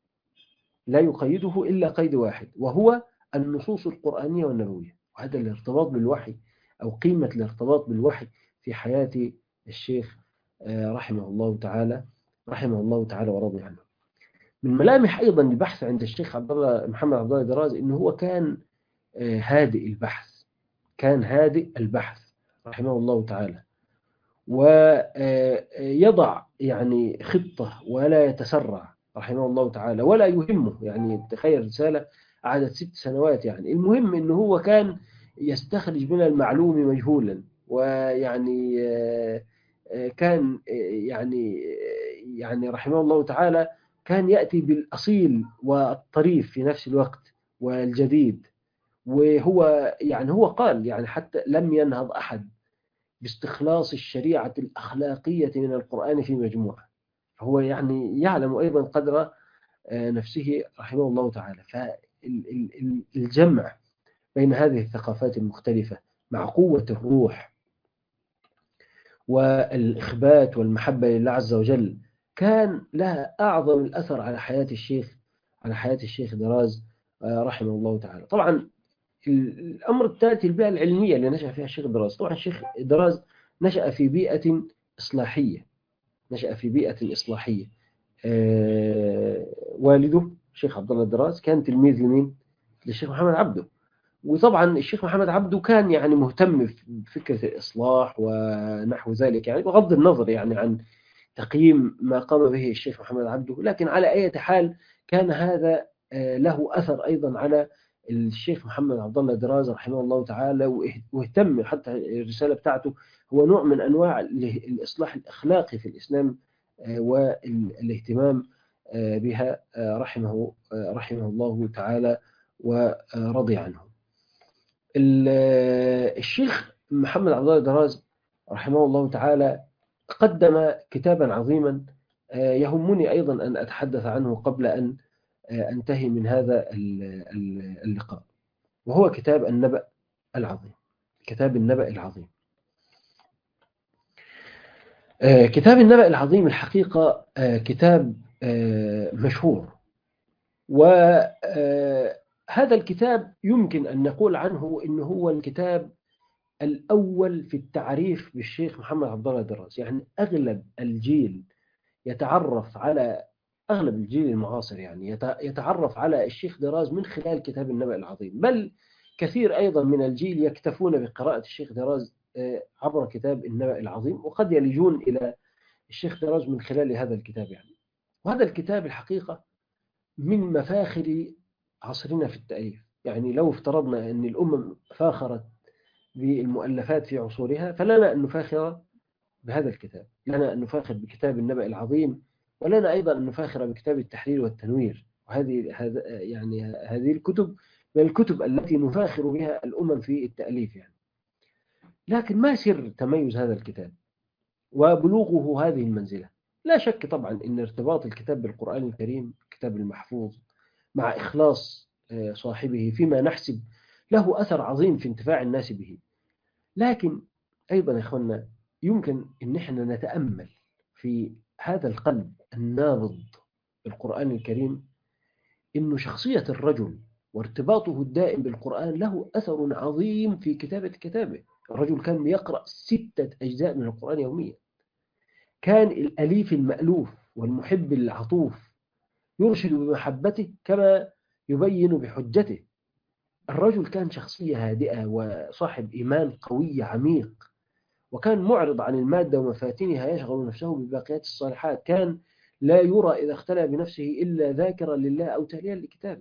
لا يقيده إلا قيد واحد، وهو النصوص القرآنية والنبوية. وهذا الارتباط بالوحي أو قيمة الارتباط بالوحي في حياة الشيخ رحمه الله تعالى رحمه الله تعالى ورضي عنه. من ملامح أيضا البحث عند الشيخ عبد الله محمد عبد الله دراز إنه هو كان هادئ البحث، كان هادئ البحث رحمه الله تعالى، ويضع يعني خطة ولا يتسرع رحمه الله تعالى ولا يهمه. يعني تخيل رسالة قعدت ست سنوات، يعني المهم إنه هو كان يستخرج من المعلوم مجهولا، ويعني كان يعني يعني رحمه الله تعالى كان يأتي بالأصيل والطريف في نفس الوقت والجديد. وهو يعني هو قال يعني حتى لم ينهض أحد باستخلاص الشريعة الأخلاقية من القرآن في مجموعة. فهو يعني يعلم أيضا قدر نفسه رحمه الله تعالى. فالجمع بين هذه الثقافات المختلفة مع قوة الروح والإخبات والمحبة لله عز وجل كان لها أعظم الأثر على حياة الشيخ على حياة الشيخ دراز رحمه الله تعالى. طبعا الأمر الثالث البيئة العلمية اللي نشأ فيها الشيخ دراز. طبعا الشيخ دراز نشأ في بيئة إصلاحية نشأ في بيئة إصلاحية آه والده الشيخ عبد الله دراز كان تلميذ لمين؟ للشيخ محمد عبده. وطبعا الشيخ محمد عبده كان يعني مهتم بفكرة الإصلاح ونحو ذلك، يعني بغض النظر يعني عن تقييم ما قام به الشيخ محمد عبده، لكن على أي حال كان هذا له أثر أيضا على الشيخ محمد عبد الله دراز رحمه الله تعالى، واهتم حتى الرسالة بتاعته هو نوع من أنواع الإصلاح الأخلاقي في الإسلام والاهتمام بها رحمه رحمه الله تعالى ورضي عنه. الشيخ محمد عبد الله دراز رحمه الله تعالى قدم كتابا عظيما يهمني أيضا أن أتحدث عنه قبل أن أنتهي من هذا اللقاء، وهو كتاب النبأ العظيم. كتاب النبأ العظيم كتاب النبأ العظيم الحقيقة كتاب مشهور. وهذا الكتاب يمكن أن نقول عنه إنه هو الكتاب الأول في التعريف بالشيخ محمد عبد الله دراز. يعني أغلب الجيل يتعرف على أغلب الجيل المعاصر يعني يتعرف على الشيخ دراز من خلال كتاب النبأ العظيم، بل كثير أيضا من الجيل يكتفون بقراءة الشيخ دراز عبر كتاب النبأ العظيم، وقد يلجون إلى الشيخ دراز من خلال هذا الكتاب يعني. وهذا الكتاب الحقيقة من مفاخر عصرنا في التأليف. يعني لو افترضنا أن الأمم فاخرت بالمؤلفات في عصورها، فلنا أن نفاخر بهذا الكتاب، لنا أن نفاخر بكتاب النبأ العظيم، ولنا أيضا أن نفاخر بكتاب التحرير والتنوير. وهذه هذا يعني هذه الكتب من الكتب التي نفاخر بها الأمم في التأليف يعني. لكن ما سر تميز هذا الكتاب وبلوغه هذه المنزلة؟ لا شك طبعا أن ارتباط الكتاب بالقرآن الكريم، الكتاب المحفوظ، مع إخلاص صاحبه فيما نحسب له أثر عظيم في انتفاع الناس به. لكن أيضا يا إخوانا يمكن أن احنا نتأمل في هذا القلب النابض بالقرآن الكريم، إنه شخصية الرجل وارتباطه الدائم بالقرآن له أثر عظيم في كتابة كتابه. الرجل كان يقرأ ستة أجزاء من القرآن يوميا، كان الأليف المألوف والمحب العطوف، يرشد بمحبته كما يبين بحجته. الرجل كان شخصية هادئة وصاحب إيمان قوي عميق، وكان معرض عن المادة ومفاتنها، يشغل نفسه بباقيات الصالحات، كان لا يرى إذا اختلى بنفسه إلا ذاكرا لله أو تاليا لكتابه.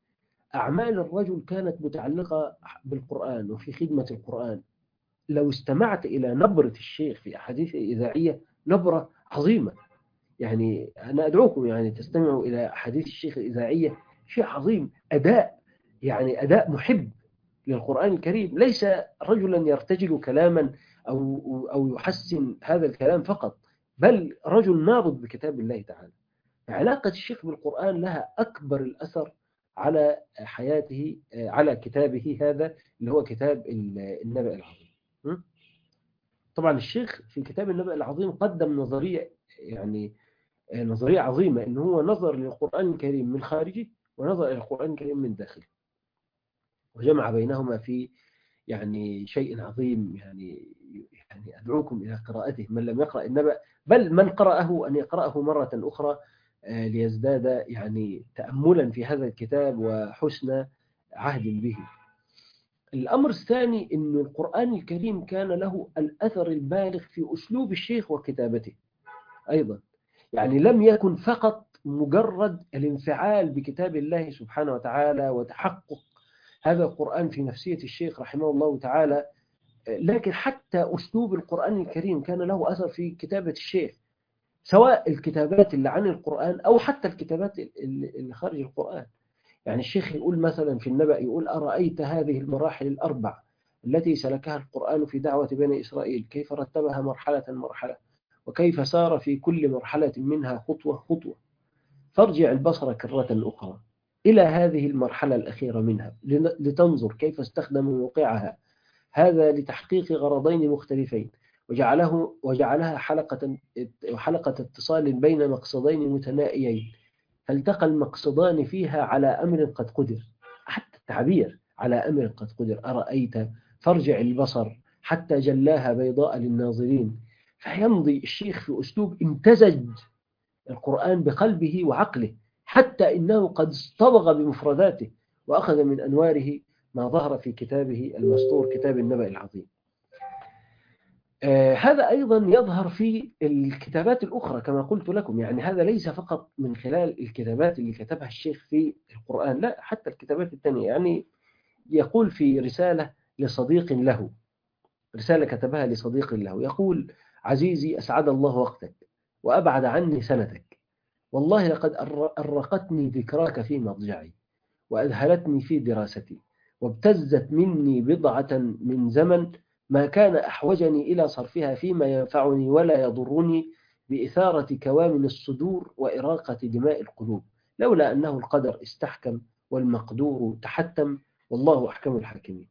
أعمال الرجل كانت متعلقة بالقرآن وفي خدمة القرآن. لو استمعت إلى نبرة الشيخ في أحاديثه الإذاعية، نبرة عظيمة. يعني أنا أدعوكم يعني تستمعوا إلى أحاديث الشيخ الإذاعية، شيء عظيم، أداء يعني أداء محب للقرآن الكريم، ليس رجلا يرتجل كلاما أو أو يحسن هذا الكلام فقط، بل رجل نابض بكتاب الله تعالى. علاقة الشيخ بالقرآن لها أكبر الأثر على حياته، على كتابه هذا اللي هو كتاب النبأ العظيم. طبعا الشيخ في كتاب النبأ العظيم قدم نظرية، يعني نظرية عظيمة، إنه هو نظر للقرآن الكريم من خارجه ونظر إلى القرآن الكريم من داخله، وجمع بينهما في يعني شيء عظيم. يعني يعني أدعوكم إلى قراءته، من لم يقرأ النبأ، بل من قرأه أن يقرأه مرة أخرى ليزداد يعني تأملا في هذا الكتاب وحسن عهد به. الأمر الثاني أن القرآن الكريم كان له الأثر البالغ في أسلوب الشيخ وكتابته أيضا. يعني لم يكن فقط مجرد الانفعال بكتاب الله سبحانه وتعالى وتحقق هذا القرآن في نفسية الشيخ رحمه الله تعالى، لكن حتى أسلوب القرآن الكريم كان له أثر في كتابة الشيخ، سواء الكتابات اللي عن القرآن أو حتى الكتابات اللي خارج القرآن. يعني الشيخ يقول مثلا في النبأ، يقول: أرأيت هذه المراحل الأربع التي سلكها القرآن في دعوة بني إسرائيل، كيف رتبها مرحلة مرحلة، وكيف سار في كل مرحلة منها خطوة خطوة، فارجع البصر كرة أخرى إلى هذه المرحلة الأخيرة منها لتنظر كيف استخدم موقعها، هذا لتحقيق غرضين مختلفين، وجعله وجعلها حلقة حلقة اتصال بين مقصدين متنائيين، فالتقى المقصدان فيها على أمر قد قدر. حتى التعبير على أمر قد قدر، أرأيت فارجع البصر حتى جلاها بيضاء للناظرين. فيمضي الشيخ في أسلوب امتزج القرآن بقلبه وعقله، حتى إنه قد اصطبغ بمفرداته وأخذ من أنواره ما ظهر في كتابه المسطور، كتاب النبأ العظيم. آه هذا أيضا يظهر في الكتابات الأخرى كما قلت لكم. يعني هذا ليس فقط من خلال الكتابات اللي كتبها الشيخ في القرآن، لا، حتى الكتابات الثانية. يعني يقول في رسالة لصديق له، رسالة كتبها لصديق له، يقول: عزيزي، أسعد الله وقتك وأبعد عني سنتك، والله لقد أرقتني ذكراك في مضجعي، وأذهلتني في دراستي، وابتزت مني بضعة من زمن ما كان أحوجني إلى صرفها فيما ينفعني ولا يضرني، بإثارة كوامن الصدور وإراقة دماء القلوب، لولا أنه القدر استحكم والمقدور تحتم، والله أحكم الحاكمين.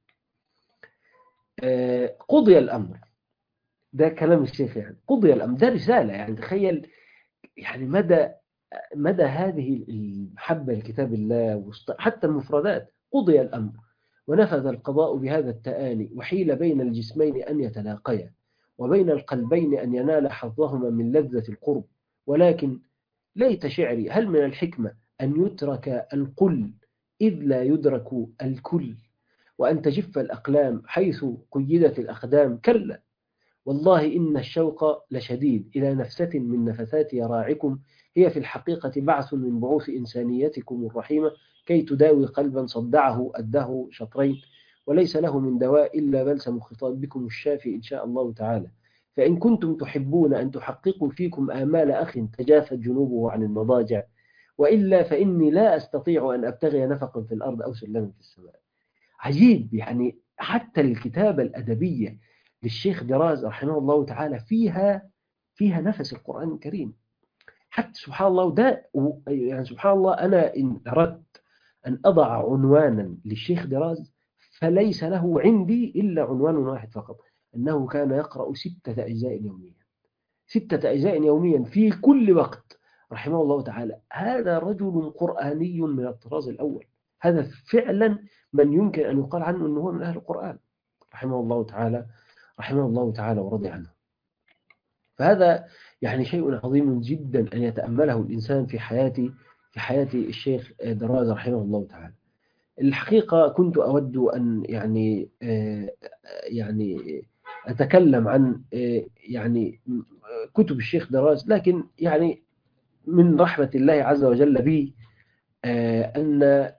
آه قضي الأمر، ده كلام الشيخ، يعني قضي الأمر، ده رسالة. يعني تخيل يعني مدى مدى هذه المحبة لكتاب الله، حتى المفردات، قضي الأمر ونفذ القضاء بهذا التآني، وحيل بين الجسمين أن يتلاقيا، وبين القلبين أن ينال حظهما من لذة القرب. ولكن ليت شعري، هل من الحكمة أن يترك القل إذ لا يدرك الكل، وأن تجف الأقلام حيث قيدت الأقدام؟ كلا والله إن الشوق لشديد إلى نفسة من نفثات يراعكم، هي في الحقيقة بعث من بعوث إنسانيتكم الرحيمة، كي تداوي قلبا صدعه الدهر شطرين، وليس له من دواء إلا بلسم خطابكم الشافي إن شاء الله تعالى. فإن كنتم تحبون أن تحققوا فيكم آمال أخ تجافت جنوبه عن المضاجع، وإلا فإني لا أستطيع أن أبتغي نفقا في الأرض أو سلما في السماء. عجيب، يعني حتى الكتابة الأدبية للشيخ دراز رحمه الله تعالى فيها فيها نفس القرآن الكريم. حتى سبحان الله، وده يعني سبحان الله، أنا إن أردت أن أضع عنوانا للشيخ دراز فليس له عندي إلا عنوان واحد فقط، أنه كان يقرأ ستة أجزاء يوميا، ستة أجزاء يوميا في كل وقت رحمه الله تعالى. هذا رجل قرآني من الطراز الأول، هذا فعلا من يمكن أن يقال عنه أنه هو من أهل القرآن رحمه الله تعالى، رحمه الله تعالى ورضي عنه. فهذا يعني شيء عظيم جدا أن يتأمله الإنسان في حياة في حياة الشيخ دراز رحمه الله تعالى. الحقيقة كنت أود أن يعني يعني أتكلم عن يعني كتب الشيخ دراز، لكن يعني من رحمة الله عز وجل بي أن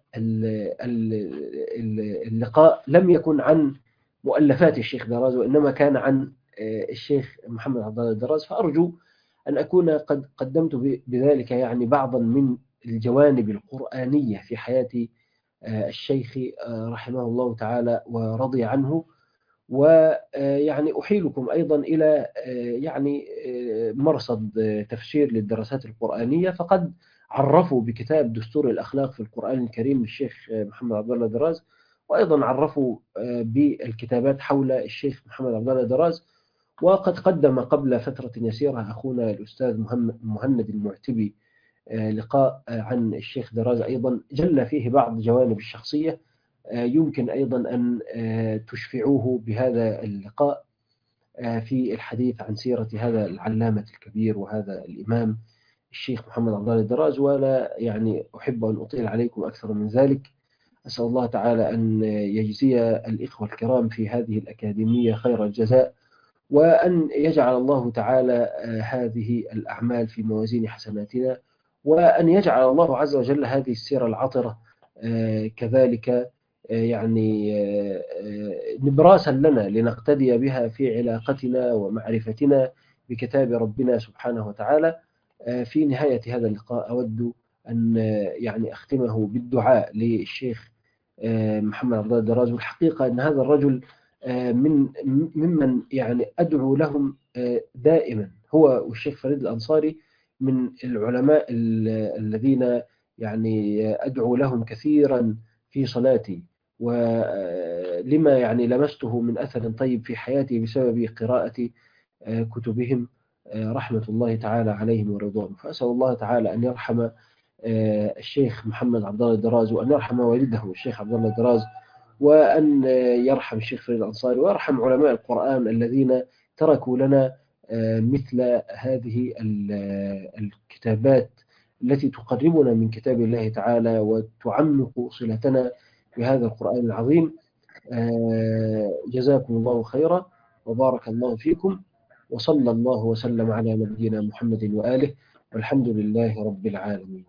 اللقاء لم يكن عن مؤلفات الشيخ دراز، وإنما كان عن الشيخ محمد عبد الله دراز. فأرجو أن أكون قد قدمت بذلك يعني بعضا من الجوانب القرآنية في حياة الشيخ رحمه الله تعالى ورضي عنه. ويعني أحيلكم أيضا إلى يعني مرصد تفسير للدراسات القرآنية، فقد عرفوا بكتاب دستور الأخلاق في القرآن الكريم للشيخ محمد عبد الله دراز، وأيضا عرفوا بالكتابات حول الشيخ محمد عبد الله دراز. وقد قدم قبل فترة يسيرة أخونا الأستاذ مهند المعتبي لقاء عن الشيخ دراز، أيضا جل فيه بعض جوانب الشخصية، يمكن أيضا أن تشفعوه بهذا اللقاء في الحديث عن سيرة هذا العلامة الكبير وهذا الإمام الشيخ محمد عبد الله دراز. ولا يعني أحب أن أطيل عليكم أكثر من ذلك. أسأل الله تعالى أن يجزي الإخوة الكرام في هذه الأكاديمية خير الجزاء، وأن يجعل الله تعالى هذه الأعمال في موازين حسناتنا، وأن يجعل الله عز وجل هذه السيرة العطرة كذلك يعني نبراسا لنا لنقتدي بها في علاقتنا ومعرفتنا بكتاب ربنا سبحانه وتعالى. في نهاية هذا اللقاء أود أن يعني أختمه بالدعاء للشيخ محمد عبد الله دراز. والحقيقة أن هذا الرجل من ممن يعني أدعو لهم دائما، هو والشيخ فريد الأنصاري من العلماء الذين يعني أدعو لهم كثيرا في صلاتي، ولما يعني لمسته من أثر طيب في حياتي بسبب قراءة كتبهم رحمة الله تعالى عليهم ورضوانه. فأسأل الله تعالى أن يرحم الشيخ محمد عبد الله دراز، وأن يرحم والده الشيخ عبد الله دراز، وأن يرحم الشيخ فريد الأنصاري، ويرحم علماء القرآن الذين تركوا لنا مثل هذه الكتابات التي تقربنا من كتاب الله تعالى وتعمق صلتنا بهذا القرآن العظيم. جزاكم الله خيرا وبارك الله فيكم، وصلى الله وسلم على نبينا محمد وآله، والحمد لله رب العالمين.